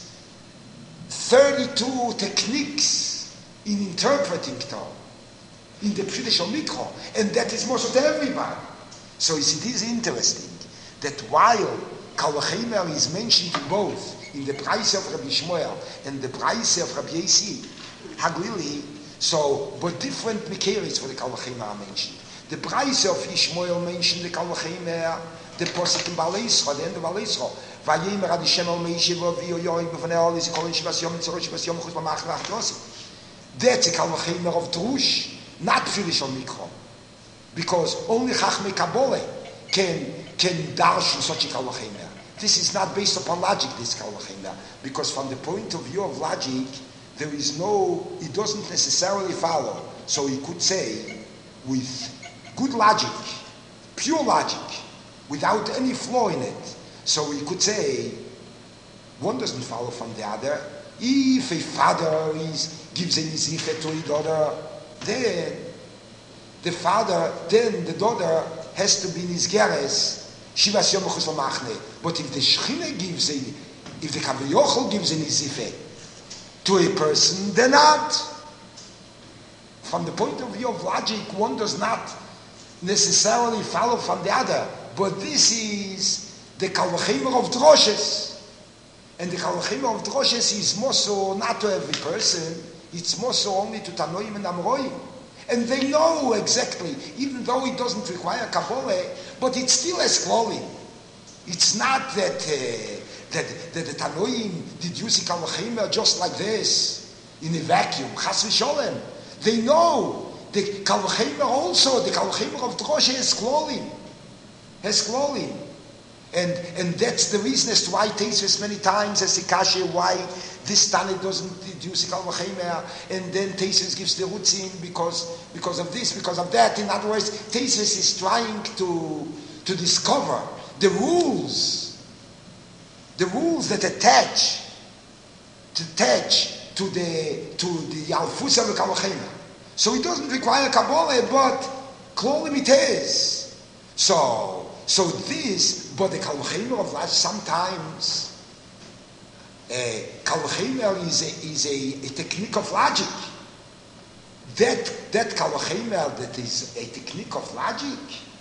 32 techniques in interpreting Torah in the Pshutei Shal Mikro, and that is most of everybody. So it is interesting that while Kal V'Chomer is mentioned both in the Braise of Rabbi Shmuel and the Braise of Rabbi Yisrael Aglili, so but different Mikeris for the Kal V'Chomer are mentioned. The Braise of Yishmael mentioned the Kal V'Chomer, the posik in Balei Yisrael, the end of Balei Yisrael. Vayemer Ad Hashem al Meishiva v'yoyoim b'fanei al Yisrael Shivas Yom Tzorot Shivas Yom Chutz B'mach V'ach Yosef. That's a Kal V'Chomer of Drush, not Pshutei Shal Mikro, because only Chachmei Kabbalah can darshan such a Kal V'Chomer. This is not based upon logic, this Kal V'Chomer, because from the point of view of logic, there is no, it doesn't necessarily follow. So he could say, with good logic, pure logic, without any flaw in it, so we could say, one doesn't follow from the other. If a father gives an izifet to a daughter, then the daughter has to be in his geres, Shivas Yom Chutz B'machne. But if the Shechina gives if the Kaviyachol gives an izifet to a person, then not. From the point of view of logic, one does not necessarily follow from the other. But this is the Kal V'Chomer of Droshes. And the Kal V'Chomer of Droshes is more so not to every person, it's more so only to Tanoim and Amroim. And they know exactly, even though it doesn't require Kabbalah, but it's still a scrolling. It's not that the Tanoim deduce Kal V'Chomer just like this, in a vacuum, Chas v'Sholem. They know the Kal V'Chomer also, the Kal V'Chomer of Droshes has scrolling. And that's the reason as to why Tesis many times as Ikashe, why this Tana doesn't deduce Kal V'chemer, and then Taisus gives the Rutzin because of this, because of that. In other words, Taisus is trying to discover the rules that attach to the Alfusa of Kal V'chemer. So it doesn't require Kabbalah, but Klolim it is. So this, but the Kal V'chemer of life sometimes. Kal V'chemer is a technique of logic. That Kal V'chemer that is a technique of logic.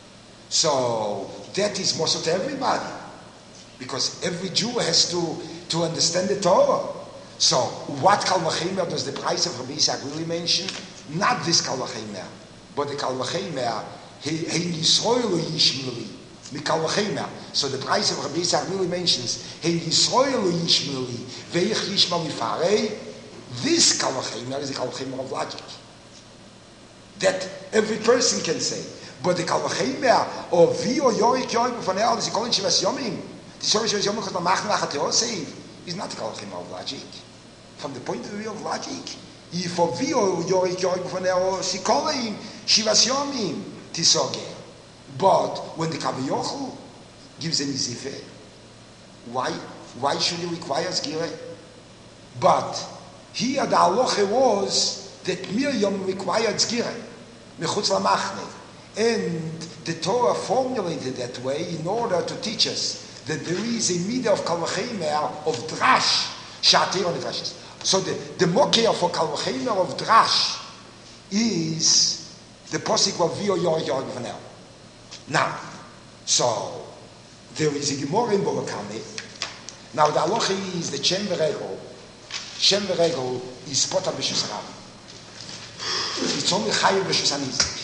So that is most of everybody, because every Jew has to understand the Torah. So what Kal V'chemer does the price of Rabbi Isaac really mention? Not this Kal V'chemer, but the Kal V'chemer Hein Yisroel Yishmeli. So the price of Rabbi Isaac really mentions Hein Yisroel Yishmeli Veich Yishmeli Farei. This Kal V'chemer is the Kal V'chemer of logic that every person can say. But the Kal V'chemer of Vio Yorik Yorik B'fanei is calling Shivas Yomim. The Shivas Yomim because Mamach Nachat Yosef is not the Kal V'chemer of logic. From the point of view of logic, if of Vio Yorik Yorik B'fanei is calling Shivas Yomim Tisogeh. But when the Kavayochel gives an Izife, why should he require Zgire? But here the halacha was that Miriam required Zgire, Mechutz Lamachne. And the Torah formulated that way in order to teach us that there is a midah of Kal V'chemer of Drash, Shatir on the Drashes. So the Mokeh for Kal V'chemer of Drash is the Posik of Vio Yorik Yorik B'fanei. Now, so there is a Gemara in Borokame. Now the halacha is the Shem V'Regel. Shem V'Regel is Pota B'Shus Rabbi. It's only Chayev B'Shus Anizik.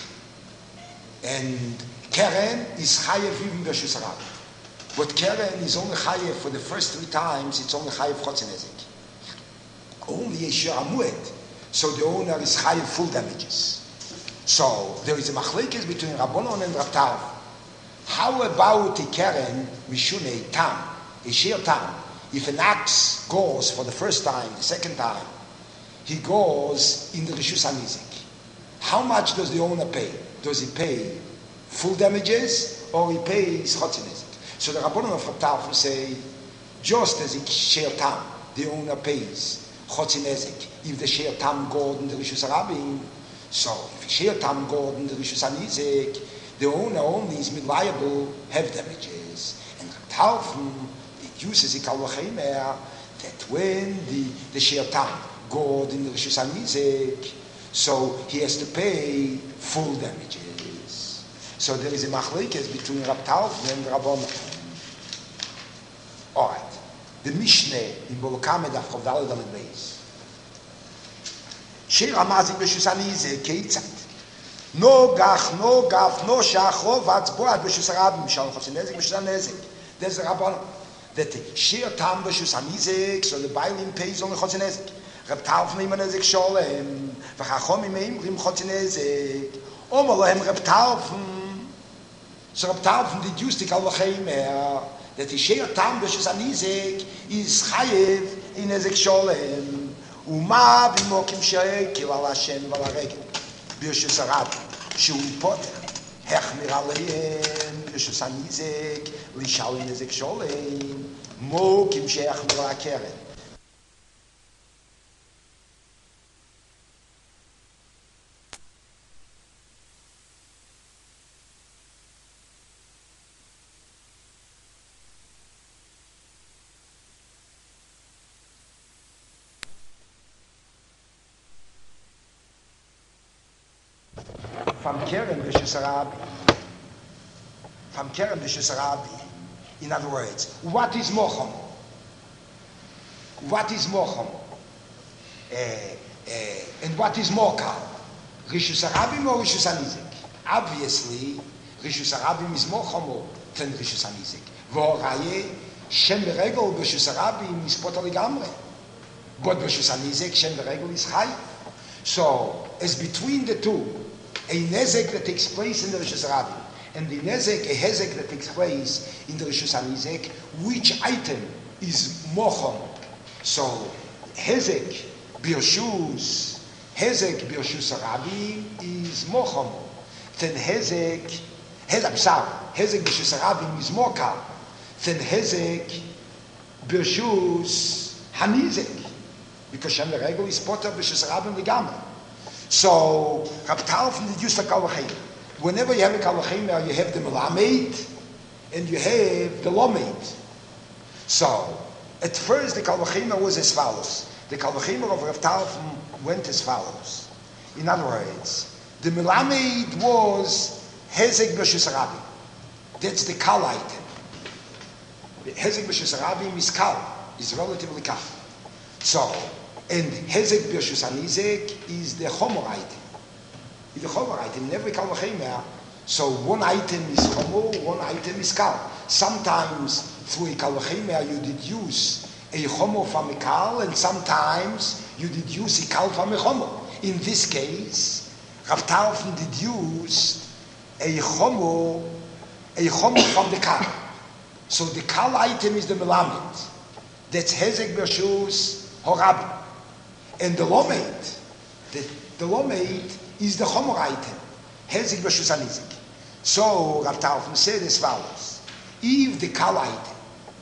And Keren is Chayev even B'Shus Rabbi. But Keren is only Chayev for the first 3 times, it's only Chayev Chotz Nezik. Only Yeshua Amuet. So the owner is Chayev full damages. So there is a machlekes between Rabbanon and Rav Tarf. How about a Keren Mishune Tam, a Shir Tam? If an ox goes for the first time, the second time, he goes in the Rishus HaNizik. How much does the owner pay? Does he pay full damages or he pays Chotz Nezik? So the Rabbanon of Rav Tarf say, just as in Shir Tam, the owner pays Chotz Nezik if the Shir Tam goes in the Rishus HaRabim. So, if Shir Tam God in the Rishus HaNizik, the owner only is liable have damages. And Talfun, it uses a Kal V'chemer that when the Shir Tam God in the Rishus HaNizik, so he has to pay full damages. So there is a machlekes between Rav Talfun and Rabbanon. Alright. The Mishneh in Borokame Daf Chav Daled Amud Beis. Shir Amazik B'Shus HaNizik Keitzat. No gach, no gaf, no shach, no vatzboat B'Shus HaRabim Shalom Chotz Nezik B'Shus HaNezik. There's a Rabbanon that Shir Tam B'Shus HaNizik, so the Bailim pays only Chotz Nezik. Reb Talfun Ima Nezik Sholem, v'Chachomim Imrim Chotz Nezik. Omer Lohem Reb Talfun. So Reb Talfun deduced the Kal V'chemer that the Shir Tam B'Shus HaNizik is Chayev in Nezik Sholem. ומה במוקים שהקל על השן ועל הרגל ברשוס הרבים שהוא פותר החמיר עליהם ברשוס הנזק לשאול נזק שולם מוקים שהחמיר על הקרן. From Keren B'Shus HaRabbi. In other words, what is Mochom? What is Mochom? And what is Mokal? Rishus HaRabim or Rishus HaNizik? Obviously, Rishus HaRabim is Mochom than Rishus HaNizik. V'oraye, Shem V'Regel B'Shus HaRabim is Poter Ligamre. But B'Shus HaNizik, Shem V'Regel is Chai. So, as between the two, a nezek that takes place in the Rishus HaRabim and the nezek, a hezek that takes place in the Rishus HaNizik, which item is mochom? So, Hezek Birshus Arabim is more chomo. Then Hezek Birshus Arabim is more kal. Then Hezek Birshus Hanizek. Because Shem Regel is potter Birshus Arabim Ligama. So Rab Talfon did use the Kal V'chein. Whenever you have a Kal V'chein, you have the Melamed and you have the Lomed. So at first the Kal V'chein was as follows. The Kal V'chein of Rav Talfon went as follows. In other words, the Melamed was Hezek Birshus Arabim. That's the Kal item. Hezek Birshus Arabim is Kal, is relatively Kal. So, and Hezek Birshus Hanizek is the Chomo item. The Chomo item, in every Kal V'chein, so one item is Chomo, one item is Kal. Sometimes through a Kal V'chein you deduce a Chomo from a Kal, and sometimes you deduce a Kal from a Chomo. In this case, Rav Talfon deduced a chomo from the Kal. So the Kal item is the Melamed. That's Hezek Birshus Horabim. And the Lomed, the Lomed is the chomo item. Hezek Birshus Hanizek. So Rav Talfon said as follows. If the Kal item,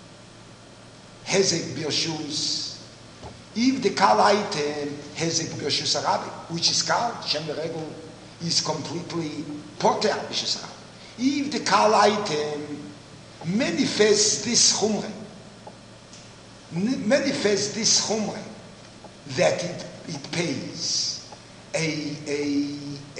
Hezek Birshus, if the Kal item Hezek Birshus Arabim, which is Kal, Shem Regel is completely poter Birshus Arabim. If the Kal item manifests this chumre, that it pays a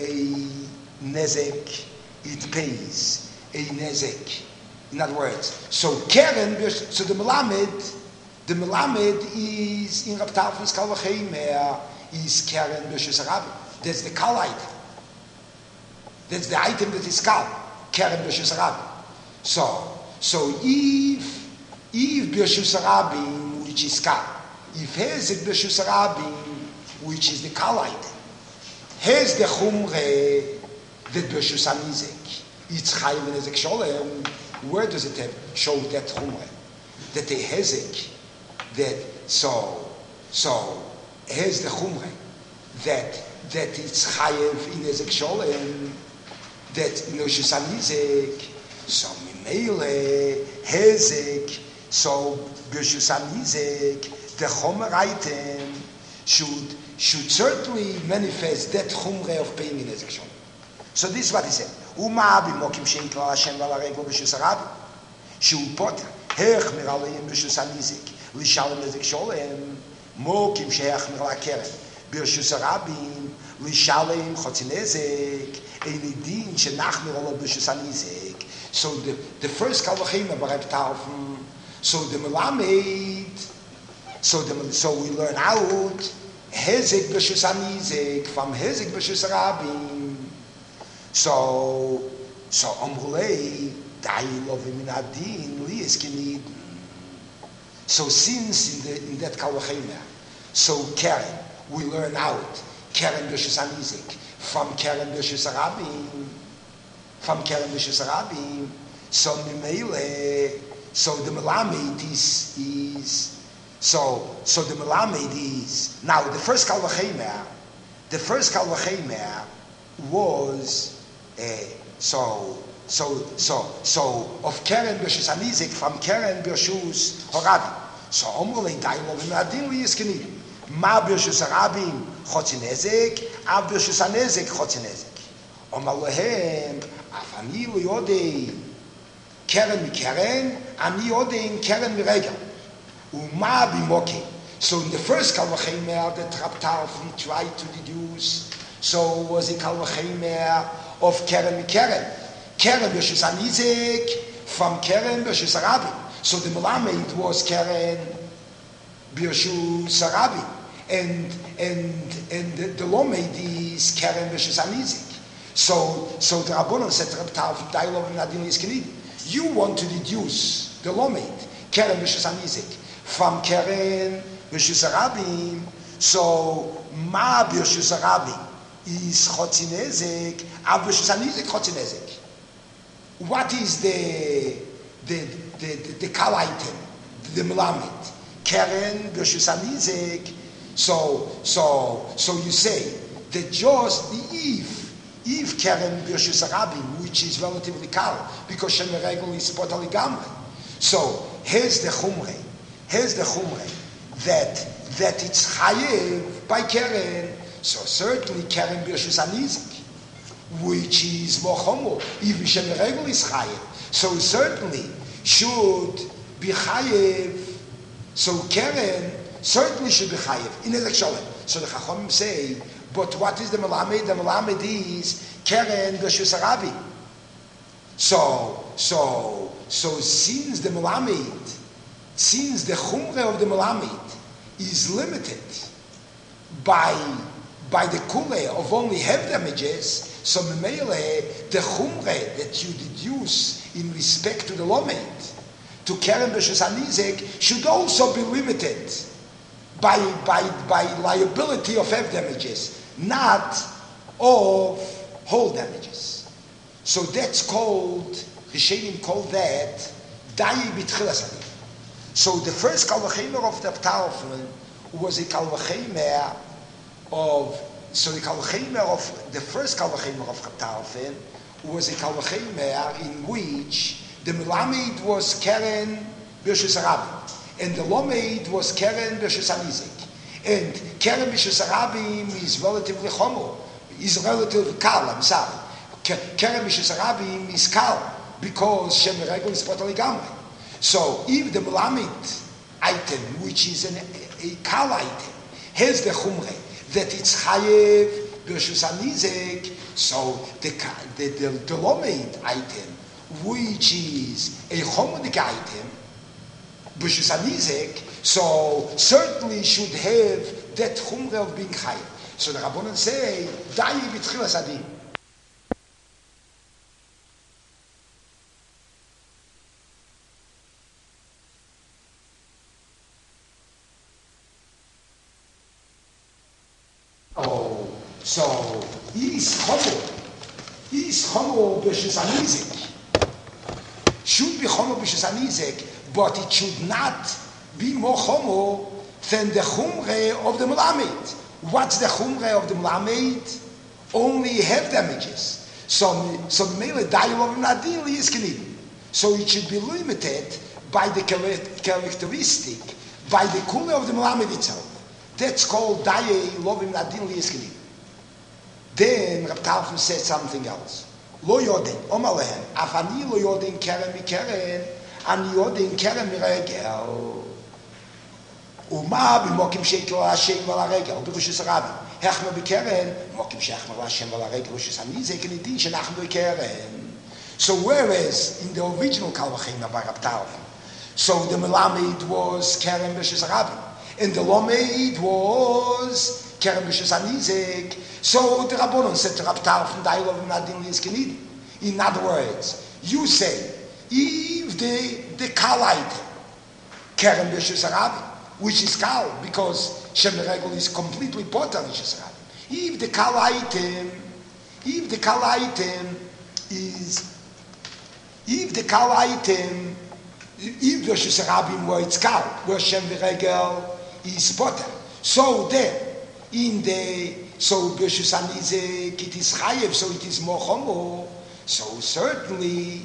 nezek, it pays a nezek. In other words, so Keren, so the Melamed is in Rav Talfon's Kal V'chein is Keren Birshus Arabim. That's the Kal item. That's the item that is Kal, Keren Birshus Arabim. So if Birshus Arabim, which is Kal, if Hezek Birshus Arabim, which is the Kal item, has the Chumre that Birshus Hanizek, it's Chayiv and Hezek Sholem, where does it have show that Chumre? That the Hezek, that so has the Chumre, that it's Chayiv in Hezek Sholem, that Birshus Hanizek, so Mimele, Hezek, so Birshus Hanizek, the Chomer item should certainly manifest that Chumre of paying in Hezek Sholem. So this is what he said. Uma b'mokim sheikla Hashem v'alareglo Birshus Arabim, shu poter, hechmer aleim Birshus Hanizek, l'shalem Hezek Sholem, mokim shehechmer l'keren, Birshus Arabim, l'shalem chotzin Hezek, ein din shenachmer alo Birshus Hanizek. So the first Kal V'chein by Rav Talfon, so the Melamed, so we learn out Hezek Birshus Hanizek from Hezek Birshus Arabim. So Amrulei Da'ilovim min Adin Li Eskenid. So since in that Kal V'chein, so Keren, we learn out Keren Birshus Hanizek from Keren Birshus Arabim. So Mimele, so the Melamed is so the Melamed is now the first Kal V'chein was of Keren Birshus Hanizek from Keren Birshus Horabim. So Omrulei Da'ilovim Adin Li Yiskenid. Ma Birshus Arabim Chotzin Hezek, Av Birshus Hanizek Chotzin Hezek. Omar Lehem, Af Ani Lo Yodei Keren MiKeren, Ani Yodei Keren MiRegel. Uma B'mokim. So in the first Kal V'chein that Rav Talfon tried to deduce, so was a Kal V'chein of Keren MiKeren. Keren Birshus Hanizek from Keren Birshus Arabim. So the Melamed was Keren Birshus Arabim. And the Lomed is Keren Birshus Hanizek. So the Rabbanon said to Rav Talfon, Da'ilovim min Adin Li Yiskenid. You want to deduce the Lomed, Keren Birshus Hanizek, from Keren Birshus Arabim. So Ma Birshus Arabim is Chotzin Hezek, Av Birshus Hanizek Chotzin Hezek. What is the Kal item, the Melamed? Keren Birshus Hanizek So you say that just the Eve Keren Birshus Rabim, which is relatively kal, because Shem Regel is potali gamre. So here's the chumre that it's chayev by Keren. So certainly Keren Birshus Anizik, which is more chomo, even Shem Regel is chayev. So certainly should be chayev. So Keren certainly should be chayev in Ezek Sholem. So the Chachomim say, but what is the Melamed? The Melamed is Keren B'Shus Rabbi. So since the Melamed, since the Chumre of the Melamed is limited by the Kule of only have damages, so Memele, the Chumre that you deduce in respect to the Lomed, to Keren B'Shus Anizek, should also be limited by liability of have damages, not of whole damages. So that's called, Rishonim call that Dayi B'Tchilas Adin. So the first Kal V'Chemer of the Talmud was a Kal V'Chemer of, so the Kal V'Chemer of, the first Kal V'Chemer of Talmud was a Kal V'Chemer in which the Melamed was Keren B'Shus Rabbi, and the Lomed was Keren B'Shus Anizik. And Keren B'Shus Rabim is relatively chomo, is relatively kal, I'm sorry. Keren B'Shus Rabim is kal, because Shem Regel is potali gamre. So if the Melamed item, which is a kal item, has the chumre, that it's chayev B'Shus Anizik, so the Lomed item, which is a chomodic item, B'Shus Anizek, so certainly should have that chumre of being chayiv. So the Rabbanan say, Dayi B'Tchilas Adin. So is chomo B'Shus Anizek. Should be chomo B'Shus Anizek, but it should not be more chomo than the chumre of the Melamed. What's the chumre of the Melamed? Only have damages. So mele dialog nadili is kenid. So it should be limited by the characteristic, by the kule of the Melamed itself. That's called dialog nadili is kenid. Then Rab Talfon said something else. Lo yoden, omalehem, afani lo yoden keren mi keren, ani yoden keren mi regel. Uma b'mokim sheiklo Hashem v'la regel, b'Rishus Rabbi. Hechma b'keren, mokim shechma Hashem v'la regel, Rishus Anizek, and idin shenachma b'keren. So whereas in the original Kal V'Chemer by Rab Talfon, so the Melamed was Keren B'Rishus Rabbi, and the Lomed was Keren B'Rishus Anizek. So the Rabbanon said to Rab Talfon, Dailov Nadin Liskenid. In other words, you say, if the Kal item, Keren B'Rishus Rabbi, which is Kal, because Shem Regel is completely potter Rishus Rabbi. If the Kal item if Rishus Rabbi where it's Kal, where Shem Regel is potter, so then in the B'Rishus Anizek it is chayev, so it is more chomo. So certainly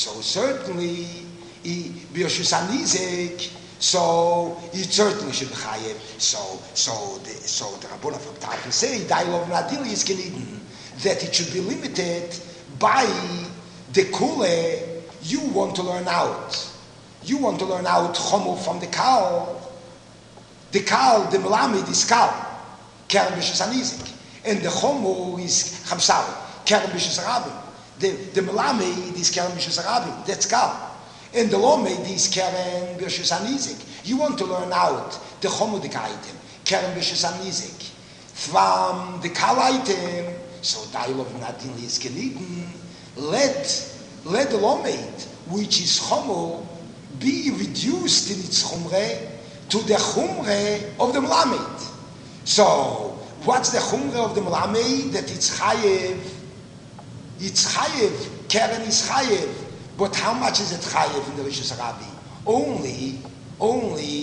B'Rishus Anizek, so it certainly should be chayev. So the Rabbanan from Talmud say dialog nadili is keniden, that it should be limited by the kule you want to learn out. You want to learn out chomo from the kal. The kal, the Melamed is kal, Keren B'Shus Anizek, and the chomo is chamsari, Keren B'Shus Rabbi. The Melamed is Keren B'Shus Rabbi. That's kal. And the Lomed is Keren B'Shus Anizek. You want to learn out the chomodik item, Keren B'Shus Anizek, from the kal item. So dialog nadin is keniden. Let the Lomed, which is chomo, be reduced in its chumre to the chumre of the Melamed. So what's the chumre of the Melamed? That it's chayev. It's chayev. Keren is chayev. But how much is it chayev in the Rishus Rabbi? Only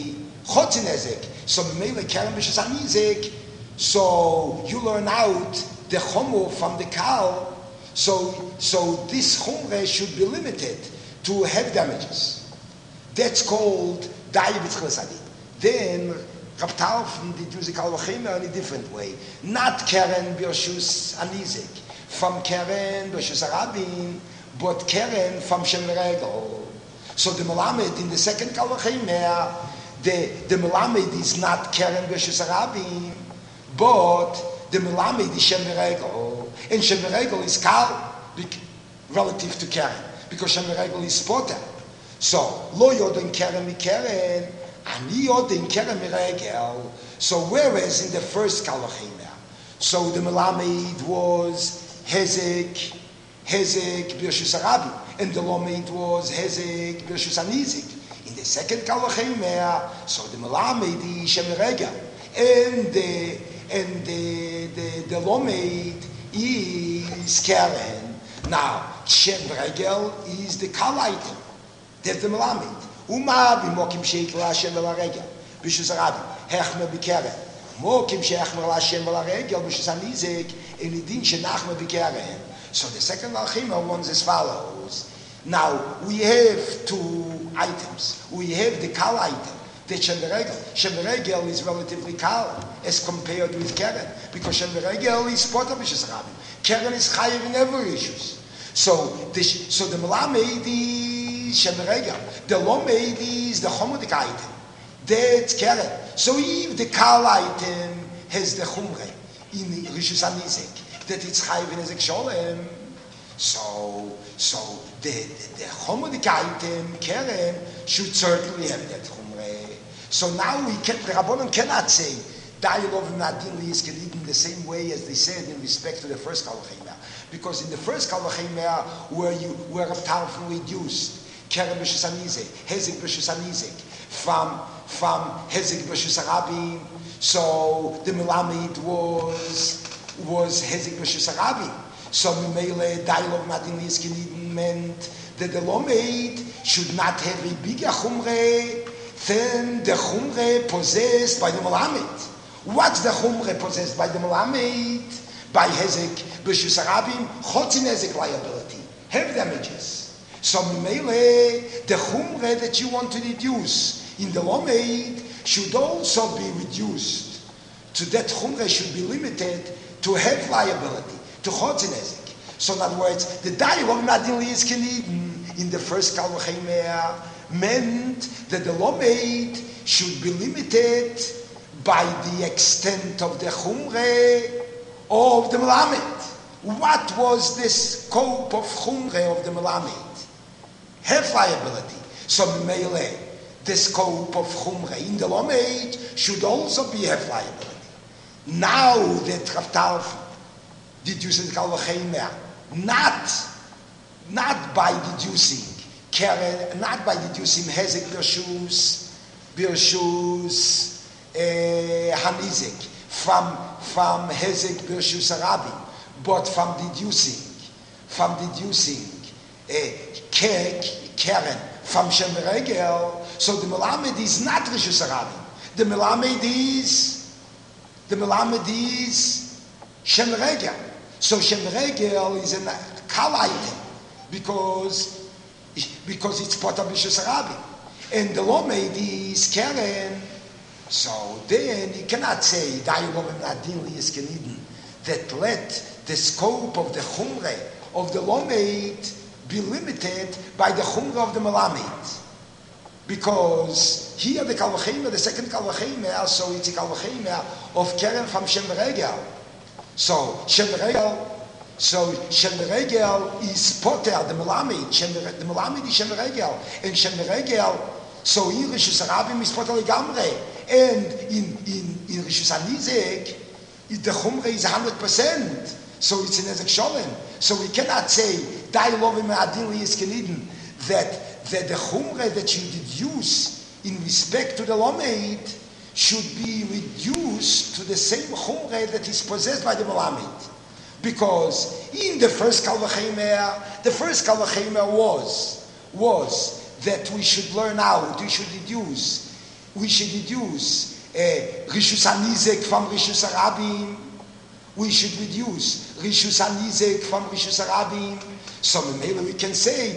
Chotzin Ezek. So Mele Keren B'Shus HaNizek. So you learn out the Chomu from the Kal. So this Chumre should be limited to heavy damages. That's called Daya B'Tchilas Hadin. Then Rab Tarfon did use the Kal V'Chemer in a different way. Not Keren B'Shus HaNizek. From Keren B'Shus HaRabin, but Keren from Shem Regel. So the Melamed in the second Kal V'Chemer, the Melamed is not Keren B'Shus HaRabin, but the Melamed is Shem Regel. And Shem Regel is Kal relative to Keren, because Shem Regel is Potter. So, Lo Yoden Keren Mi Keren, Ani Yoden Keren Mi Regel. So, whereas in the first Kal V'Chemer, so the Melamed was Hezek B'Shus HaRabin, and the Lomed was Hezek B'Shus HaNizek. In the second Kal V'Chemer, so the Melamed is Shem Regel, and the Lomed is Keren. Now, Shem Regel is the Kal item. That's the Melamed. Uma b'mokim sheikla Hashem v'laregel B'Shus HaRabin hechmer b'Keren. Mokim she'echmer Hashem v'laregel B'Shus HaNizek enidin she'nachmer b'Keren. So the second V'Chemer runs as follows. Now we have two items. We have the Kal item, the Shem Regel. Shem Regel is relatively Kal as compared with Keren, because Shem Regel is Potter B'Shus HaRabin. Keren is chayiv in every issues. So the Melamed is Shem Regel. The Lomed is the Chomodik item. That's Keren. So if the Kal item has the Chumre in Rishus HaNizek, that it's chayiv in Ezek Sholem, so the Chomodik item, Keren, should certainly have that Chumre. So now the Rabbanon cannot say Dayilov Nadin Liyis Kedid in the same way as they said in respect to the first Kal V'Chemer. Because in the first Kal V'Chemer, where Rab Tarfon reduced Keren B'Shus HaNizek, Hezek B'Shus HaNizek, from Hezek B'Shus HaRabin, so the Melamed was Hezek B'Shus HaRabin. So Mimele Dayilov Nadin Liyis Kedid meant that the Lomed should not have a bigger Chumre than the Chumre possessed by the Melamed. What's the Chumre possessed by the Melamed? By Hezek B'Shus HaRabin, Chotzin Hezek liability, heavy damages. So Mimele, the Chumre that you want to reduce in the Lomed should also be reduced. To that Chumre should be limited to heavy liability, to Chotzin Hezek. So in other words, the Dayilov Nadin Liyis Kedid in the first Kal V'Chemer meant that the Lomed should be limited by the extent of the Chumre of the Melamed. What was the scope of Chumre of the Melamed? Have liability. So Mele, the scope of Chumre in the Lomed should also be have liability. Now that Rab Tarfon deduces the Kal V'Chemer, not by deducing Keren, not by deducing Hezek B'Shus HaNizek from Hezek B'Shus HaRabin, but from deducing Keren from Shem Regel. So the Melamed is not Rishus HaRabin. The Melamed is Shem Regel. So Shem Regel is a Kal item because it's Potter B'Shus HaRabin. And the Lomed is Keren. So then you cannot say that let the scope of the Chumre of the Lomed be limited by the Chumre of the Melamed. Because here the Kal V'Chemer, the second Kal V'Chemer, so it's a Kal V'Chemer of Keren from Shem Regel. So Shem Regel is Potter, the Melamed. The Melamed is Shem Regel. And Shem Regel, so in Rishus HaRabin is Potter Legamre. And in Rishus HaNizek, the Chumre is 100%. So it's in Ezek Sholem. So we cannot say, Dayilov Nadin Liyis Kedid, that the Chumre that you deduce in respect to the Lomed should be reduced to the same Chumre that is possessed by the Melamed. Because in the first Kal V'Chemer, was that we should learn out, we should deduce we should deduce Rishus HaNizek from Rishus HaRabim. We should reduce Rishus HaNizek from Rishus HaRabim. So maybe we can say,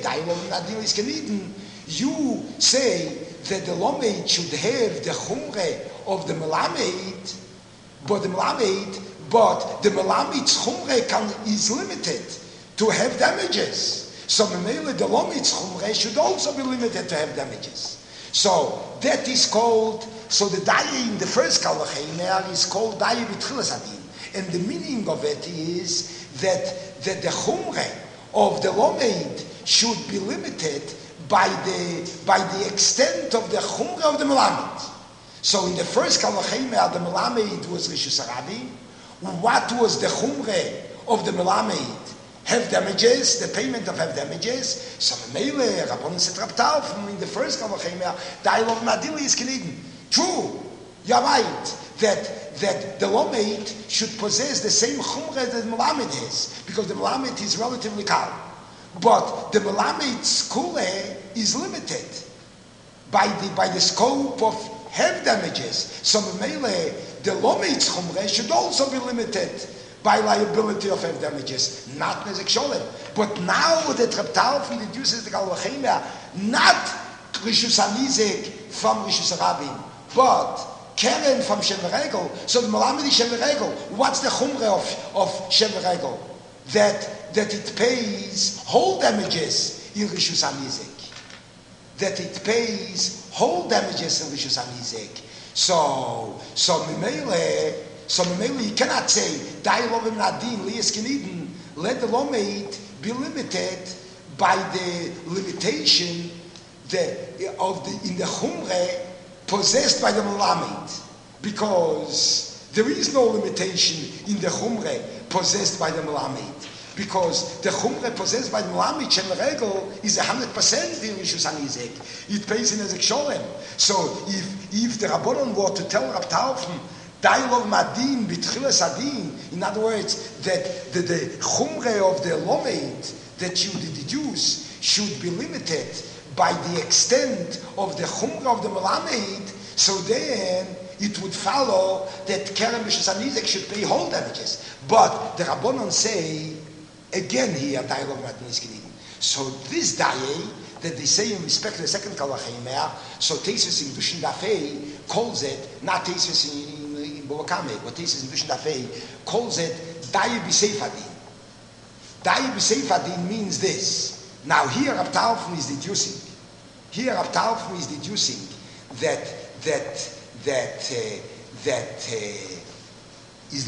you say that the Lomed should have the Chumre of the Melamed, but the Melamed's Chumre is limited to have damages. So maybe the Lomed's Chumre should also be limited to have damages. So that is called, so the Daya in the first Kalachaymer is called Daya B'Tchilas Adin. And the meaning of it is that the Chumre of the Lomed should be limited by the extent of the Chumre of the Melamed. So in the first Kalachaymer, the Melamed was Rishus HaRabim. What was the Chumre of the Melamed? Have damages, the payment of have damages. So Mele, Rabbanon said Rabtal in the first Kalachaymer, Dailov Madili is Kenegen. True, you're right, that the Lomed should possess the same Chumre that the Melamed has, because the Melamed is relatively calm. But the Melamed's Kule is limited by the scope of have damages. So Mele, the Lomed's Chumre should also be limited by liability of have damages, not Nezek Sholem. But now that Reb Talfon deduces the Kalachaymer, not Rishus HaNizek from Rishus HaRabim, but Keren from Shem V'Regel. So the Melamed is Shem V'Regel. What's the Chumre of Shem V'Regel? That it pays whole damages in Rishus HaNizek. That it pays whole damages in Rishus HaNizek. So you cannot say, let the Lomed be limited by the limitation in the Chumre possessed by the Melamed. Because there is no limitation in the Chumre possessed by the Melamed. Because the Chumre possessed by the Melamed, Shem Regel, is 100% in Rishus HaNizek. It pays in Nezek Sholem. So if the Rabbanon were to tell Rab Talfon, Dailov Madin B'Tchilas Adin, in other words, that the Chumre of the Lomed that you deduce should be limited by the extent of the Chumre of the Melamed, so then it would follow that Keren Rishus HaNizek should pay whole damages. But the Rabbanon say, again here, Dailov Madin is Kenegen. So this Daye, that they say in respect to the second Kalachaymer, so Tesis in Dushin Dafei calls it, not Tesis in Bovakame, what Tesis in Dushin Dafei calls it Daye B'Seif Adin. Daye B'Seif Adin means this. Now here Rab Talfon is deducing. That is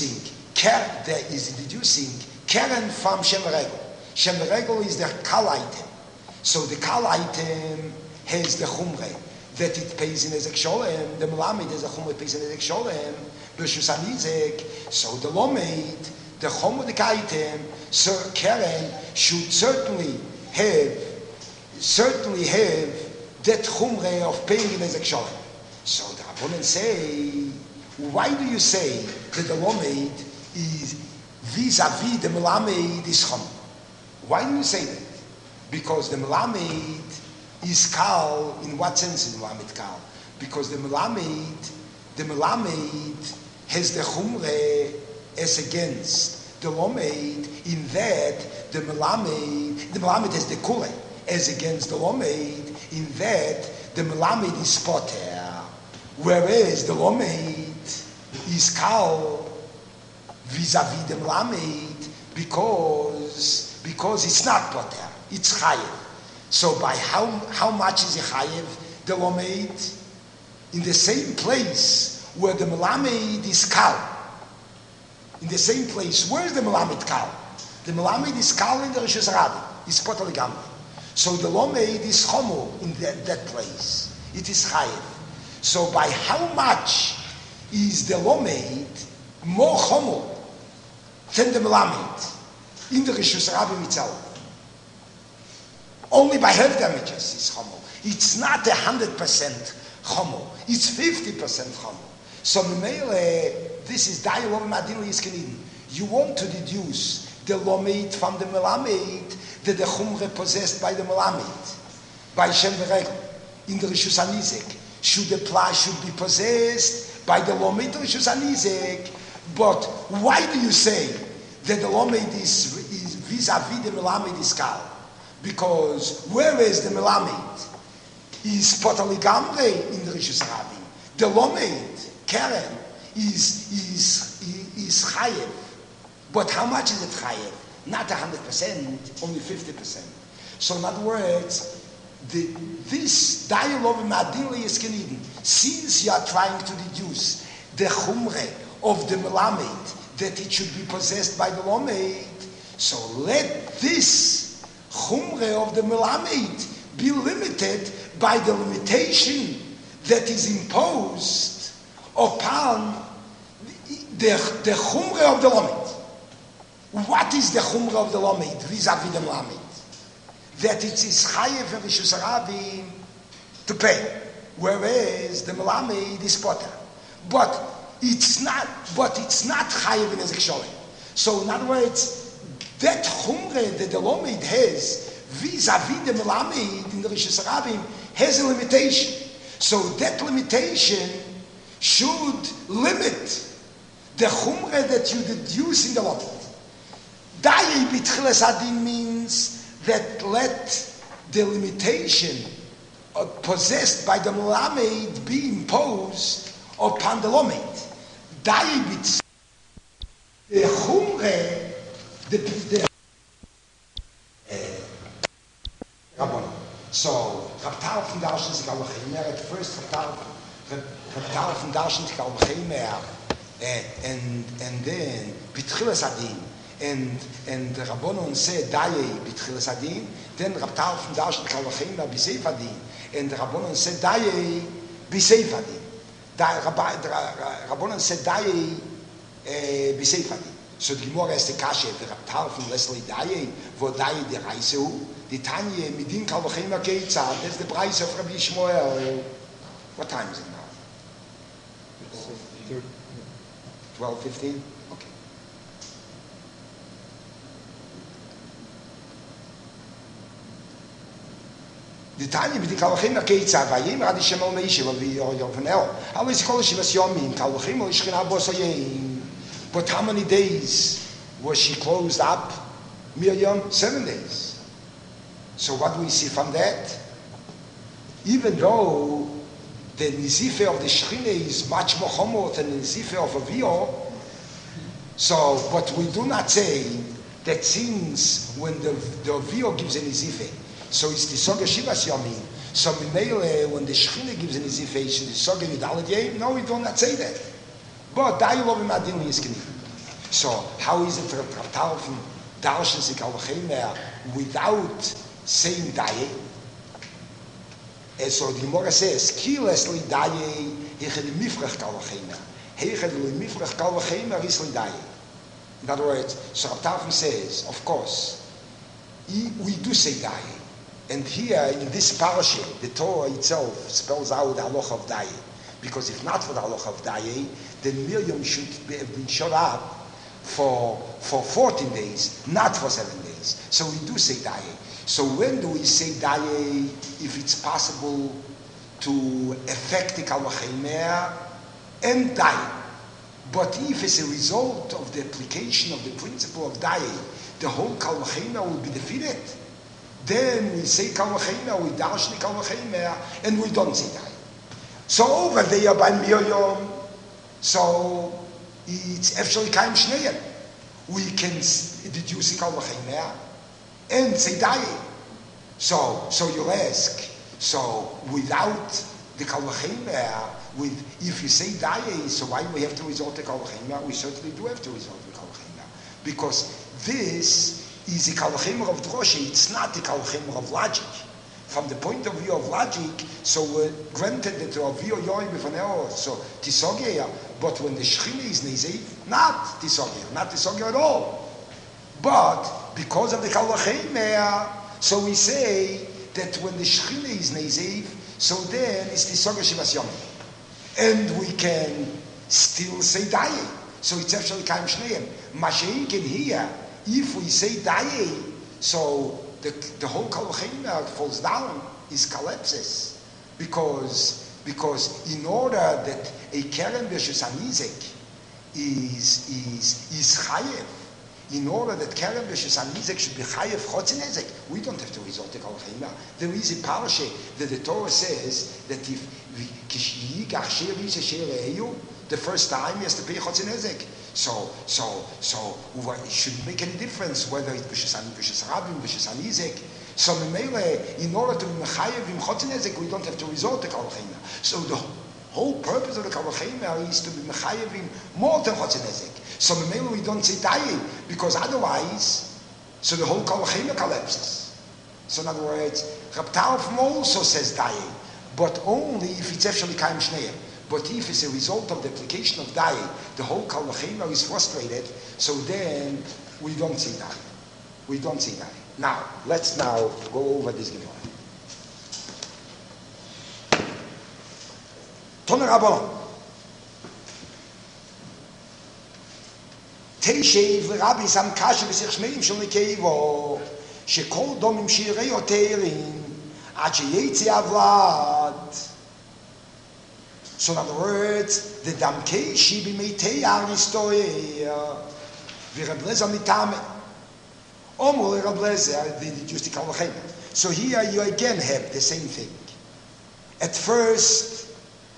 deducing Keren from Shem Regel. Shem Regel is the Kal item. So the Kal item has the Chumre that it pays in Nezek Sholem. The Melamed has a Chumre pays in Nezek Sholem. Rishus HaNizek. So the Lomed, the Chumre item, so Keren should certainly have that Chumre of paying in Nezek Sholem. So the Rabbanon say, why do you say that the Lomed is vis-a-vis the Melamed is Chum? Why do you say that? Because the Melamed is Kal. In what sense is the Melamed Kal? Because the Melamed has the Chumre as against the Lomed, in that the Melamed has the Kule as against the Lomed, in that the Melamed is Poter, whereas the Lomed is Kal vis-a-vis the Melamed because it's not Poter, it's Chayev. So by how much is he Chayev, the Lomed? In the same place where the Melamed is Kal. In the same place, where is the Melamed Kal? The Melamed is Kal in the Rishus HaRabim. It's Poter Legamri. So the Lomed is Chomo in that place. It is Chayev. So by how much is the Lomed more Chomo than the Melamed in the Rishus HaRabim itself? Only by health damages is Chomo. It's not 100% Chomo. It's 50% Chomo. So this is Dailov Madin is Kenegen. You want to deduce the Lomed from the Melamed that the Chumre possessed by the Melamed, by Shem V'Regel, in the Rishus HaNizek, should apply, should be possessed by the Lomed Rishus HaNizek. But why do you say that the Lomed is vis-a-vis the Melamed Iskal? Because whereas the Melamed is totally gamre in the Rishus Rabim, the Lomed, Keren, is chayev. But how much is it chayev? Not 100%, only 50%. So in other words, this dialogue of Madili is Keniden, since you are trying to deduce the chumre of the Melamed, that it should be possessed by the Lomed, so let this chumre of the Melamed be limited by the limitation that is imposed upon the chumre of the Lomed. What is the chumra of the Lomed vis-a-vis the Melamed? That it is chayev and Rishus Harabim to pay, whereas the Melamed is potter. But it's not chayev in Nezek Sholem. So in other words, that chumra that the Lomed has vis-a-vis the Melamed in the Rishus Harabim has a limitation. So that limitation should limit the chumra that you deduce in the Lomed. Daye b'tchilas adin means that let the limitation possessed by the Melamed be imposed upon the Lomed. Daye b'tchilas the chumre the Rabbanon. So Rabtal from Darshan Zikalachim at first Rabtal from Darshan Zikalachim and then b'tchilas adin. And the Rabbanon said Daye b'tchilas adin. Then Rabtal from Darshan Kalachim b'seif adin. And the Rabbanon said Daye b'seif adin. Rabbanon said Daye b'seif adin. So the Gemara has the kasha the Rabtal from Leslie Daye vo Daye the Reiseu. The Tanya midin Kalachim Keitza. That's the price of Rabbi Shmuel. What time is it now? 12:15. The Tanya mit Kalachim Keitza vayim rad Shemel Meishe v'Yovenel. How is Kol Shivas Yomim Kalachim Shchina Bosayim? But how many days was she closed up? Miriam, 7 days. So what do we see from that? Even though the Nizife of the Shechina is much more homo than the Nizife of Avio, so but we do not say that since when the Avio gives a Nizife, so it's the Soga Shivas Yomim. So when the Shechina gives an izifation, the Soga Yudalad Yom, no, we do not say that. But Dayilov Imadin is Kini. So how is it Rabtal from Darshan Zikalachim without saying Daye? And so the Gemara says, Ki lesli Daye hechel mifrach Kalachim. Hechel mifrach Kalachim risli Daye. In other words, so Rabtal says, of course, we do say Daye. And here, in this parasha, the Torah itself spells out the halacha of Daye. Because if not for the halacha of Daye, then Miriam should have been shut up for 14 days, not for 7 days. So we do say Daye. So when do we say Daye if it's possible to affect the Kalachimea and Daye? But if as a result of the application of the principle of Daye, the whole Kalachimea will be defeated, then we say Kalachimea, we dash the Kalachimea, and we don't say Daye. So over there by Miriam, so it's actually Kaim Shneim. We can deduce the Kalachimea and say Daye. So you'll ask, so without the Kalachimea, if you say Daye, so why do we have to resort to Kalachimea? We certainly do have to resort to Kalachimea. Because this is the Kalachimah of Drosha, it's not the Kalachimah of logic. From the point of view of logic, so we're granted that the Avio Yoy Bifaneo, so Tisogeya, but when the Shechina is Nezev, not Tisogeya at all. But because of the Kalachimah, so we say that when the Shechina is Nezev, so then it's Tisogeya Shivas Yomim. And we can still say Daye. So it's actually Kaim Shneim. Mashiach can hear. If we say Daye, so the whole Kalachimah falls down, is collapses. Because Because in order that a Keren B'Shus HaNizek is Chayev, in order that Keren B'Shus HaNizek should be Chayev Chotz Nezek, we don't have to resort to Kol Chema. There is a parasha that the Torah says that if the first time he has to pay Chotz Nezek. So it shouldn't make any difference whether it's B'Shus Rabim, B'Shus HaNizek. So in order to be Mechayev in Chotz Nezek, we don't have to resort to Kol Chema. So the whole purpose of the Kol Chema is to be Mechayev in more than Chotz Nezek. So we don't say Daye, because otherwise, so the whole Kol Chema collapses. So in other words, Rab Tarfon also says Daye, but only if it's actually Kaim Shneim. But if it's a result of the application of Daye, the whole Kol Chema is frustrated, so then we don't say Daye. We don't say Daye. Now, let's now go over this Gemara. Toner Rabbanon. תשב רבי שם קשה בשיח שמיים של נקייבו שכל דומים שירי או תארים עד שיצא אבלד. So in other words, the damkeishi b'meitei aristoia v'Reb Lezer mitame omul Reb Lezer they deduce the Kol Chema. So here you again have the same thing. At first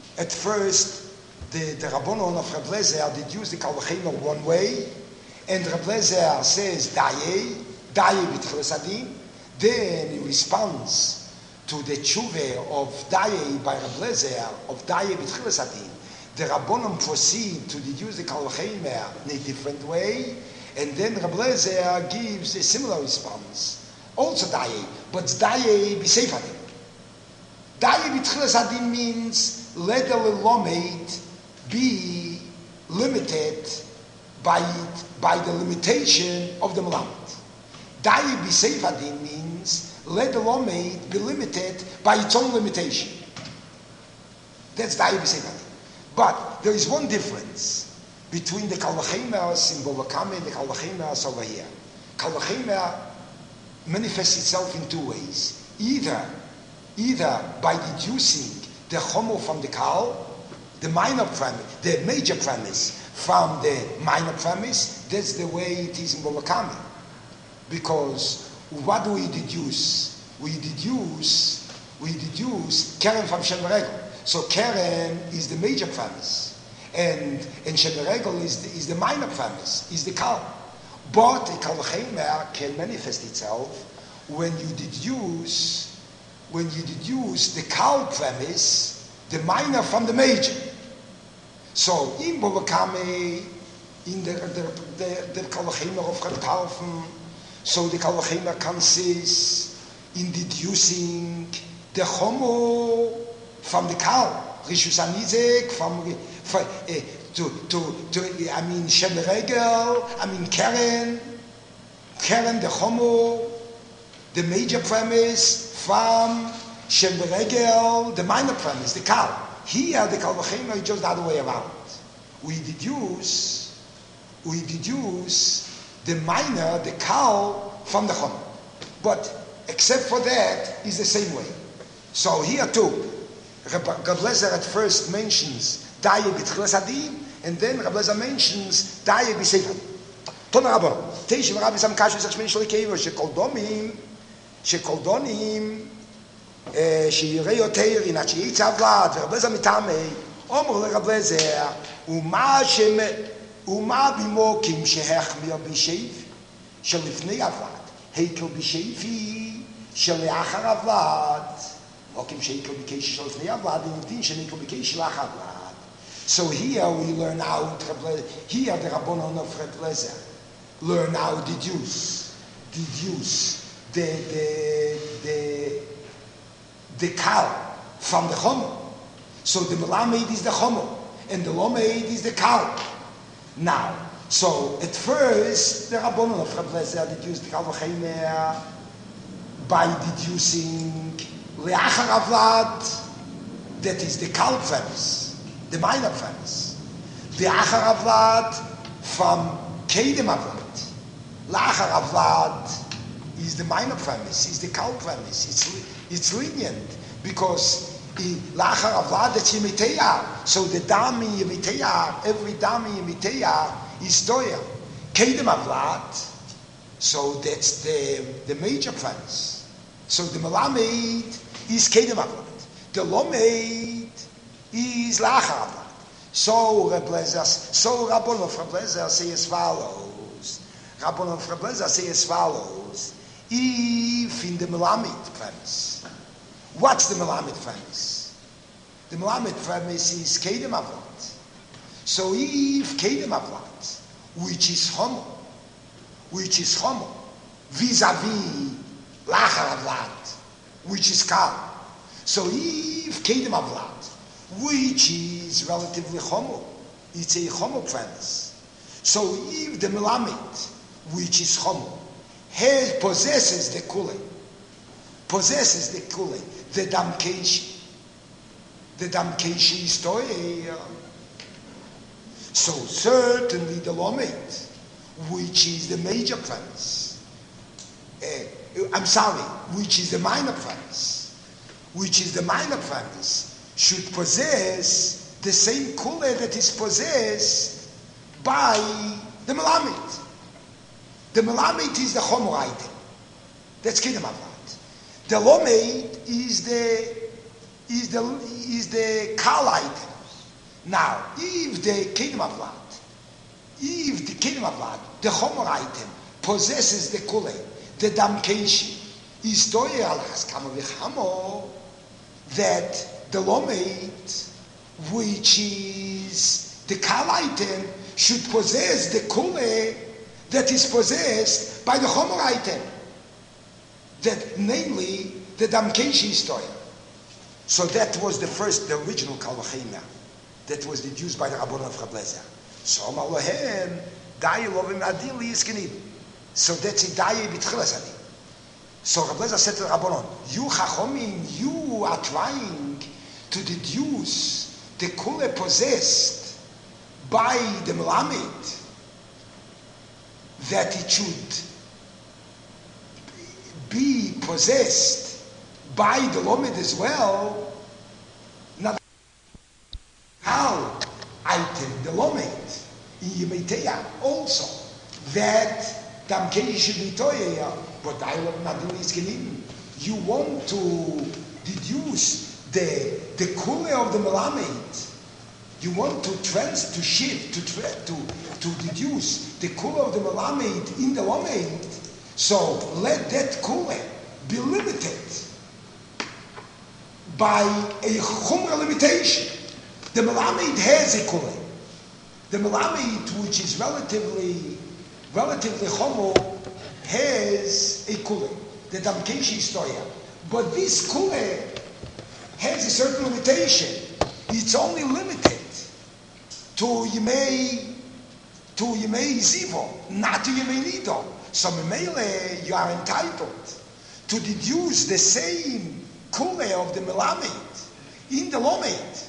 the Rabbanon of Reb Lezer deduce the Kol Chema one way, and Reb Lezer says Daye b'tchilas hadin. Then in response to the tshuva of Daye by Reb Lezer, of Daye b'tchilas hadin, the Rabbanon proceed to deduce the Kol Chema in a different way, and then Reb Lezer gives a similar response, also Daye, but Daye b'seif hadin. Daye b'tchilas hadin means let the lomed be limited by the limitation of the melamed. Daye b'seif hadin means let the law made be limited by its own limitation. That's Daye b'seif hadin. But there is one difference between the Kol Chemas in Bava Kama and the Kol Chemas over here. Kol Chema manifests itself in two ways. Either by deducing the chomo from the kal, the minor premise, the major premise from the minor premise. That's the way it is in Bava Kama. Because what do we deduce? We deduce Keren from Shem Regel. So Keren is the major premise, and Shem Regel is the minor premise, is the kal. But the Kol Chema can manifest itself when you deduce the kal premise, the minor from the major. So in Bava Kama, in the Kol Chema of Reb Tarfon, so the Kol Chema consists in deducing the chomo from the kal, Rishus HaNizek, Shem Regel, Keren, the chomo, the major premise from Shem Regel, the minor premise, the kal. Here the Kol Chema is just the other way around. We deduce the minor, the kal, from the chomo. But except for that, is the same way. So here too, Reb Lezer at first mentions Daye b'tchilas hadin, and then Reb Lezer mentions Daye b'seif hadin. Toner Rabbanon, Teish Rabbi Sam Kashu Yitzchak Shmei Shloikeivo שכל דונים שיראה יותר עד שיצא אבלד ורב לזר מטעמי אומר לרב לזר ומה במוקים שהחמיר בשייף של לפני אבלד היקל בשייפי של לאחר אבלד מוקים שהיקל בקש של לפני אבלד ונדין שניקל בקש של לאחר אבלד. So here we learn how here the Rabbanon of Reb Lezer learn how deduce the kal from the chomo. So the melamed is the chomo, and the lomed is the kal. Now, so at first the Rabbanon of Reb Lezer deduced the Kol Chema by deducing leachar avlad, that is the kal premise, the minor premise. The achar avlad from kedem avlad. Leachar avlad is the minor premise, is the kal premise. It's lenient because Lachar Avlad, that's Yemiteyah. So the dam in Yemiteyah, every dam in Yemiteyah is Toya. Kedem Avlad, so that's the major premise. So the Melamed is Kedem Avlad. The Lomed is Lachar Avlad. So Rabbon of Rablezer say as follows. Rabbon of Rablezer say as follows. If in the Melamed premise, what's the Melamed premise? The Melamed premise is Kedem Avlad. So if Kedem Avlad, which is Homo, vis-a-vis Lachar Avlad, which is Kal. So if Kedem Avlad, which is relatively Homo, it's a Homo premise. So if the Melamed, which is Homo, possesses the Kule, the Damkeshi is Toya. So certainly the Lomed, which is the major premise, which is the minor premise, should possess the same Kule that is possessed by the Melamed. The Melamed is the Homo item. That's Kedem Avlad. The Lomed is the Kal item. Now, if the Kedem Avlad, the Homo item, possesses the Kule, the Damkeshi, is Toya al Haskama v'Chamo, that the Lomed, which is the Kal item, should possess the Kule that is possessed by the Homer item, that namely the Damkeshi is Toya. So that was the original Kal V'Cheina that was deduced by the Rabbon of Rablezer. So Malohem, Daya Lovim Adili is Kenid. So that's a Daya B'Tchilas Adi. So Rablezer said to the Rabbanon, you Chachomim, you are trying to deduce the Kule possessed by the Melamed, that it should be possessed by the Lomed as well. Now, how item the Lomed in Yemiteyah also, that Damkeshi should be Toya, but I will not do this. You want to deduce the Kule of the Melamed. You want to deduce the Kule of the Melamed in the Lomed. So let that Kule be limited by a Chumra limitation. The Melamed has a Kule. The Melamed, which is relatively Homo, has a Kule. The Damkeshi is Toya. But this Kule has a certain limitation. It's only limited to Yemei Zivo, not to Yemei Nido. So Memele, you are entitled to deduce the same Kule of the Melamed in the Lomed,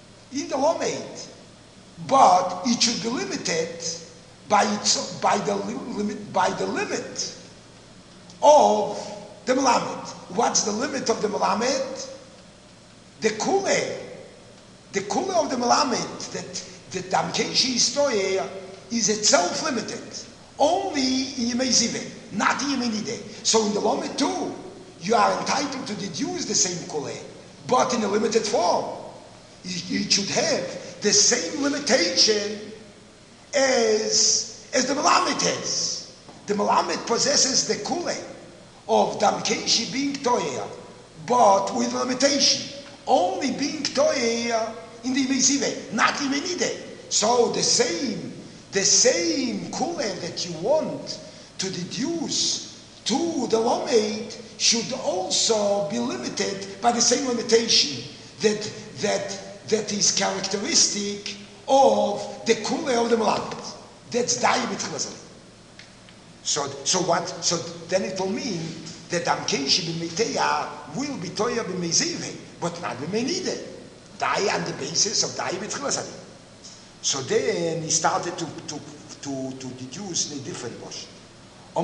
but it should be limited by the limit of the Melamed. What's the limit of the Melamed? The Kule of the Melamed, that the Damkeshi Istoye, is itself limited. Only in Yemei Zive, not in Yemei Nideh. So in the Lomed too, you are entitled to deduce the same Kule, but in a limited form. It should have the same limitation as the Melamed has. The Melamed possesses the Kule of Damkeshi being Toya, but with limitation. Only being Toya in the Yemei Zive, not in Yemei Nideh. So the same Kule that you want to deduce to the Lomed should also be limited by the same limitation that is characteristic of the Kule of the Melamed. That's Daya B'Tchilas. So then it will mean that Damkeshi B'Meiteya will be Toya B'Yemei Zive, but not B'Yemei Nideh. Daya on the basis of Daya B'Tchilas. So then he started to deduce in a different portion.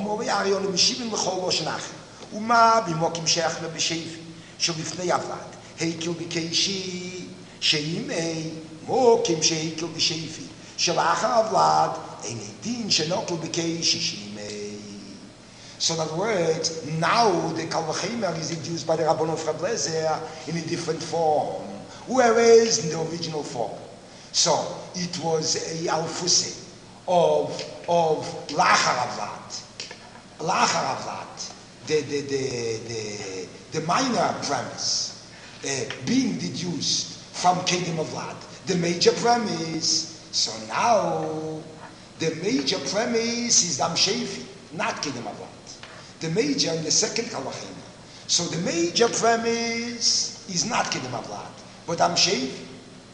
Uma b'mokim she'achna b'sheifi, shel lifnei avlad. Heikel b'keishi, sheimei, mokim sheikel b'sheifi. Shalachar avlad, ein din shenokl b'keishi, sheimei. So in other words, now the Kal V'chemer is introduced by the Rabban of Reb Lezer in a different form, whereas in the original form. So it was a alfuse of Lachar Avlad. Lachar Avlad, the minor premise being deduced from Kedem Avlad. The major premise, so now the major premise is Dam Shefi, not Kedem Avlad. The major in the second Kal V'chemer. So the major premise is not Kedem Avlad, but Dam Shefi.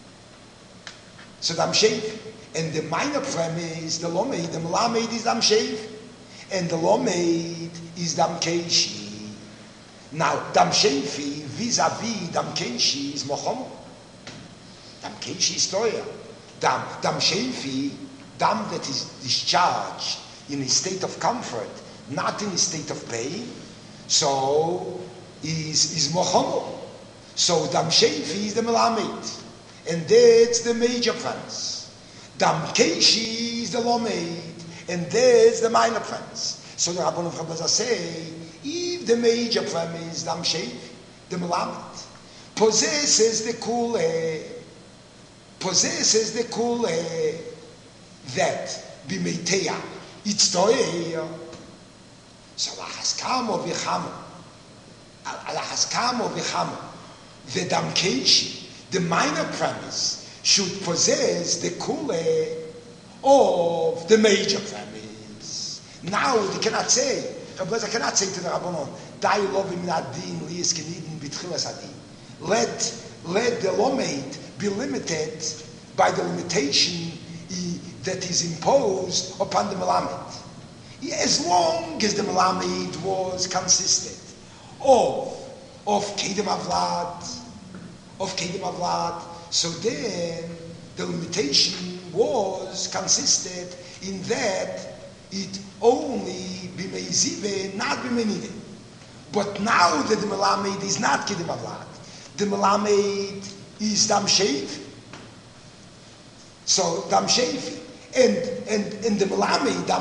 So Dam Shefi. And the minor premise, the Lomeid, the Melamed is Dam Shefi. And the Lomeid is Dam Keishi. Now, Dam Shefi vis-a-vis Dam Keishi is Mochom. Dam Keishi is Toya. Dam Shefi, Dam that is discharged in a state of comfort, not in a state of pain, so is Mochom. So Dam Shefi is the Melamed. And that's the major premise. Dam Keishi is the Lomeid. And there's the minor premise. So the Rabban of Reb Lezer say, if the major premise, Dam Shefi, the Melamed, possesses the Kule that Bimeitea, it's Toya. So Lahaskamo V'chamo, the Dam Keishi, the minor premise, should possess the Kule of the major premise. Now they cannot say, Reb Lezer cannot say to the Rabbanon, Dai lovim nadin liis kenidin b'tchilas adin. Let the Lomeid be limited by the limitation that is imposed upon the Melamed. As long as the Melamed was consistent of Kedem Avlad, so then the limitation was consistent in that it only b'meizive, not b'menide. But now that the Melamed is not Kedem Avlad, the Melamed is Dam Shefi. So Dam Shefi, and the Melamed Dam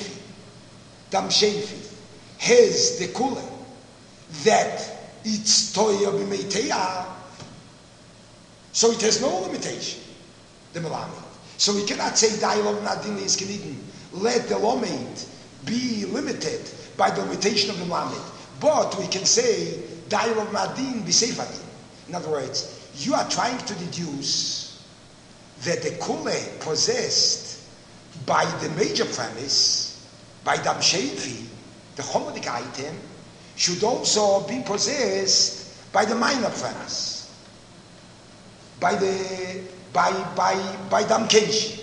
Shefi has the kula that it's Toya b'meitea, so it has no limitation. The Melamed. So we cannot say Dailov Nadin is Kenidin. Let the Lomeid be limited by the limitation of the Melamed. But we can say Dailov Nadin be Seifadin. In other words, you are trying to deduce that the Kule possessed by the major premise, by Dam Shefi, the homodic item, should also be possessed by the minor premise, by Dam Keishi.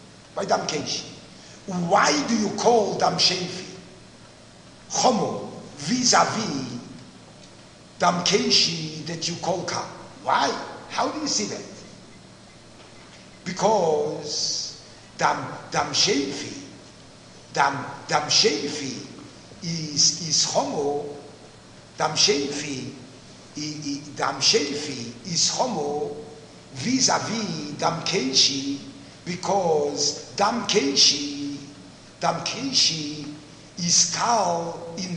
Why do you call Dam Shefi Chomo vis-a-vis Dam Keishi that you call Ka? Why? How do you see that? Because Dam Shefi is Chomo. Dam Shefi is Chomo vis-a-vis Dam Keishi, because Dam Keishi is Kal in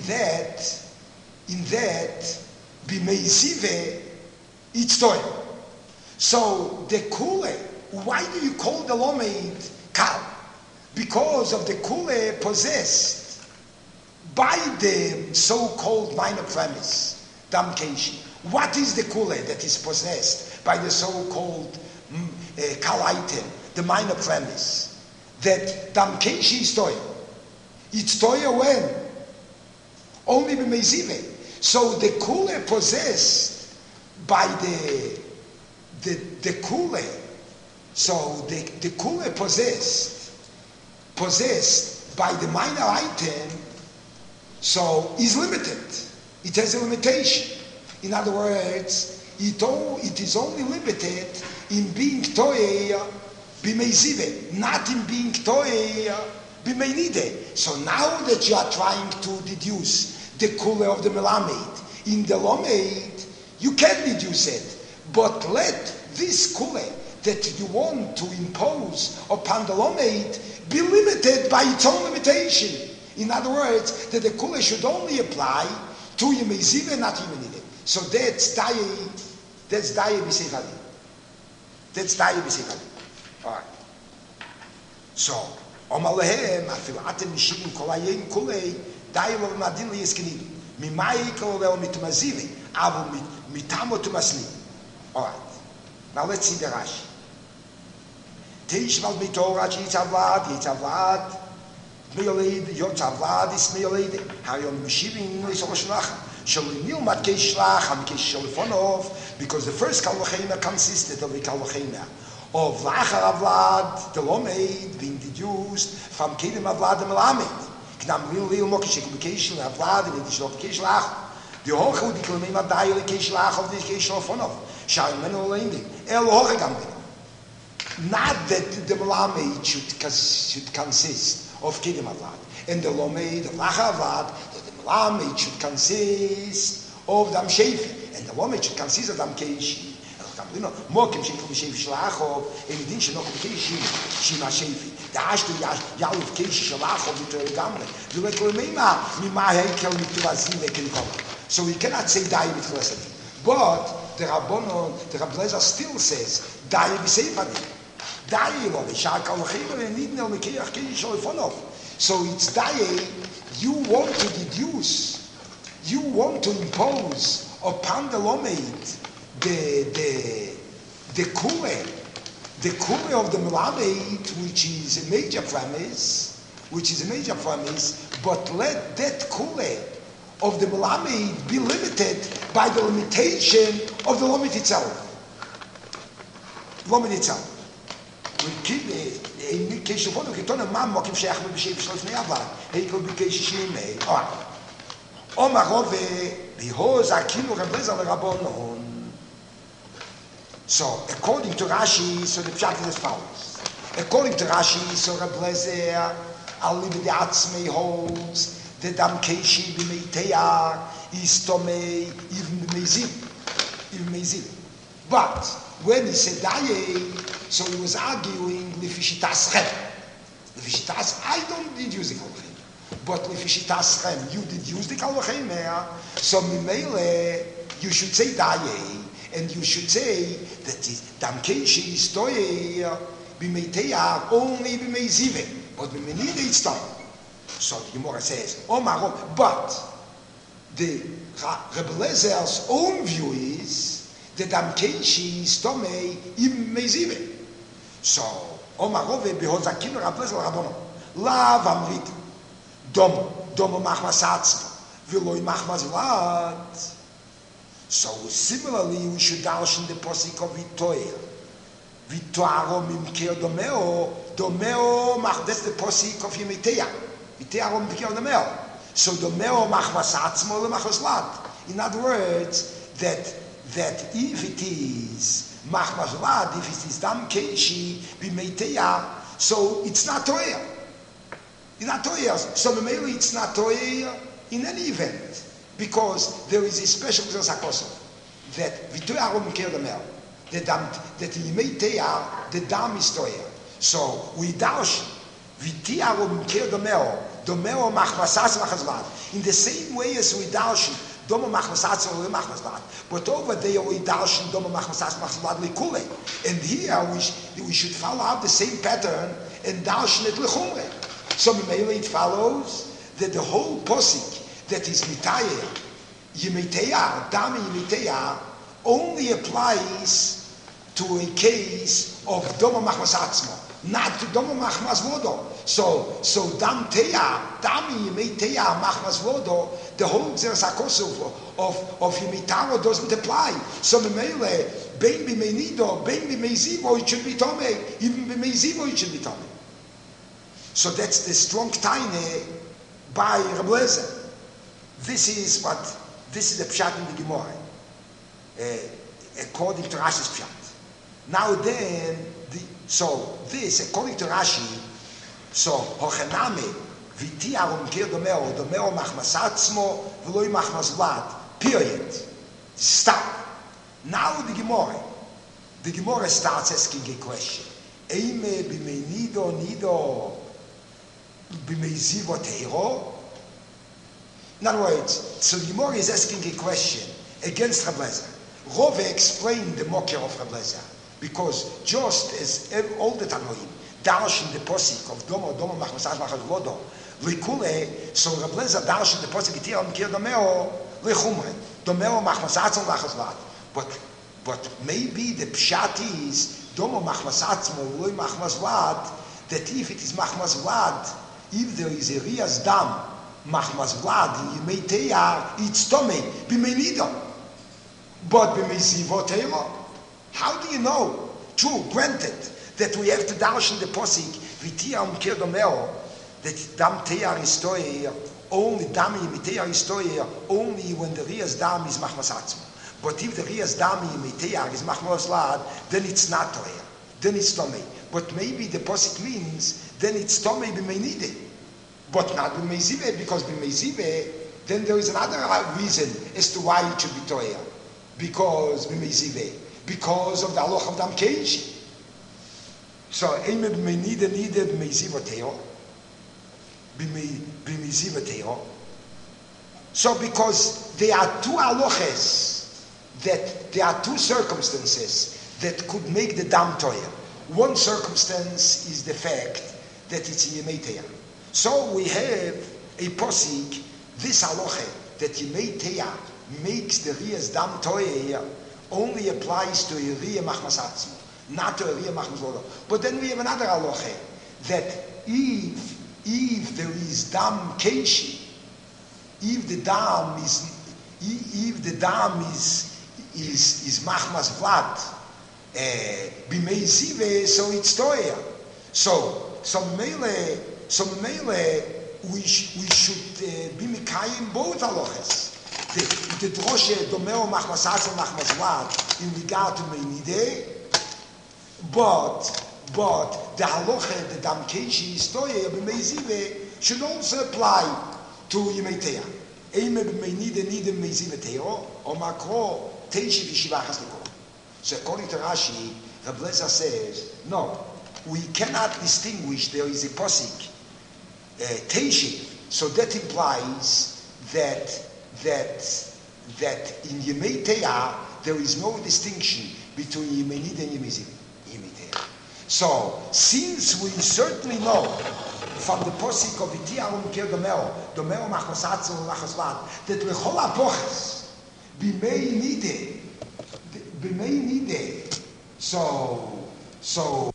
that b'meizive it's Toya. So the Kule, why do you call the Lomeid Kal? Because of the Kule possessed by the so-called minor premise, Dam Keishi. What is the Kule that is possessed by the so-called Kal item, the minor premise? That Dam Keishi is Toya. It's Toya when? Only b'meizive. So the Kule possessed by the Kule, so the Kule possessed by the minor item, so is limited. It has a limitation. In other words, it is only limited in being Toya b'meizive, not in being Toya b'meinide. So now that you are trying to deduce the Kule of the Melamed in the Lomeid, You can reduce it, but let this kule that you want to impose upon the lomaid be limited by its own limitation. In other words, that the kule should only apply to Yemeziv and not Yemenide. So that's Daye B'Seifadi. That's Daye B'Seifadi. Alright. So, Omalehem, Afil Atem Mishivim Kolayim Kulei, Daye Lo Madili Eskenid. Mimai Kolel Mitmazivi, Avu Mitamo Tumasli. Alright. Now let's see the Rashi. Teishval Mitorah Yitzavlad, Meoled, Yotzavlad is Meoled, Harion Mishivim Nisoshnach, Shalinil Matkeshlach, Hamkesh Shalifonov, because the first Kalvachema consisted of the Kalvachema of Lachar Avlad, the Lomaid, being deduced from Kedim Avlad and Melamed. Knam Lil Mokish, Kesh Avlad, and Edish Keshlach. The Hochel, the Kalmema Daily Keshlach of the Kesh Shalifonov, Shalman Olendi, El Horegamdi. Not that the Melamed should consist of Kedim Avlad, and the Lomaid, the Lachar Avlad, that the Melamed should consist of Dam Shefi, and the Lomaid should consist of Dam Keshi. Mokim Shefi Shefi Shlachov, and the Din Shenok Keshi, Shima Shefi. The Ashtu Yaluf Keshi Shlachov, Vitor Gamle. The Leklemema, Mima Hekel Mituvazile Kelikova. So we cannot say Daye Mituvazile. But the Rabbonon, the Rablezer still says Daye B'Seifadi. So it's Daye, you want to deduce, you want to impose upon the Lomaid the kule of the Melamed, which is a major premise, but let that kule of the Melamed be limited by the limitation of the Lomaid itself. We keep in case of one of the man mokim sheikh with sheikh shlofnei avad. He could be case shimei. Omarove behoz akinu reblezer lerabbonon. So according to Rashi, so the pshat is as follows. According to Rashi, so Reblezer alibid atzmei holds the dam keshi b'meiteya is tomei even b'meiziv. But when he said Daye, so he was arguing Lefishitas Chem. Lefishitas, I don't deduce the Kalvachem. But Lefishitas Chem, you deduce the Kalvachem. So Mimele, you should say Daye, and you should say that Dam Keshi is Toye, B'meiteya, only B'meizive. But B'menide it's done. So the Gemara says, Omar, but the Rebelezer's own view is the Dam Keshi is Tomei im Meizive. So, Omarove behozakim Rablezer Rabbonon. Lav Amrit Domo Machmas Atzma Viloi Machmas Vlad. So similarly, we should darshan the posik of Vitoya. Vitoaro Mimkeo Domeo Mach. That's the posik of Yemiteya. Vitoaro Mimkeo Domeo. So Domeo Machmas Atzma Le Machmas Vlad. In other words, that if it is Machmas Vlad, if it is Dam Keshi B'meiteya, so it's not Toya. It's not Toya. So maybe it's not Toya in any event, because there is a special Zakosov that Vitoya Romker Damel, that B'meiteya the Dam is Toya. So we dash Vitoya Romker Damel, Domeo Machmasas Machmas Vlad. In the same way as we dash Domo Machmasatz or Machmasat. But over there we darshan Domo Machmasatz Machmasat Likule. And here we should follow out the same pattern and darshan it Lechumre. So maybe it follows that the whole posik that is Mitaya, Yemiteya, Dami Yemiteya, only applies to a case of Domo Machmasatzmo, not to Domo Machmas Vodo. So Dam Teya, Dami Yemiteya Machmas Vodo, the whole Xeras HaKosov of Yemitaro doesn't apply. So Memele, Ben B'Meinido, Ben B'Meizivo, it should be Tomei, even B'Meizivo it should be Tomei. So that's the strong taine by Reblezer. This is the pshat in the Gemara, according to Rashi's pshat. Now then, according to Rashi, so Hochename, Viti Aromkir Domeo Machmas Atzmo, V'loi Machmas Vlad, period. Stop. Now the Gemara starts asking a question. Eime b'mei nido b'mei zivo teiro. In other words, so the Gemara is asking a question against Rav Lezer. Rove explained the mocker of Rav Lezer, because just as all the Tanoim darshan the posik of domo machmasach vodo likule, so Rav Lezer darshan the posik itir mikir domeo lechumre domeo machmasach machasvat. But maybe the pshat is domo machmasach loy machmasvat, that if it is machmasvat, if there is a rias dam machmasvat in Yemei Teyar, it's tomei b'mei nido. But b'mei how do you know? True, granted that we have to darshan the posik v'tiyam kirdomeo, that dam teyar is toyer, only dam yimiteyar is toyer only when the rias dam is machmasatzmo. But if the rias dam yimiteyar is machmaslad, then it's not toyer, then it's tomei. But maybe the posik means then it's tomei b'mei nide, but not b'mei zive, because b'mei zive then there is another reason as to why it should be toyer. Because because of the halacha of dam keji. So eime b'mei nide b'mei zivoteo, b'mei zivoteo. So because there are two halachas, that there are two circumstances that could make the dam toyer. One circumstance is the fact that it's in Yemei Teyar. So we have a posik, this halacha that Yemei Teyar makes the riyas dam toyer only applies to a riyah machmasatzmo, not to a riyah machmasvodo. But then we have another halacha that if there is dam keshi, if the dam is machmas vlad b'mei zive, so it's toyer. So mele we should be mikayim both halachas. The droshe domeo machmasatz machmasvat in regard to meinide, but the halacha, the dam keshi is toyer b'mei zive, should also apply to Yemei Teyar. Eime b'mei nide b'mei zive teiro, or makro teishi v'shivachas lekol. So according to Rashi, Rav Lezer says, no, we cannot distinguish. There is a posik teishi, so that implies that in Yemei Teyar there is no distinction between Yemei Nid and Yemei Teyar. So since we certainly know from the posik of V'tiyarum Mikir domeo machmasatz machasvat, that lechol apoches b'mei nide, so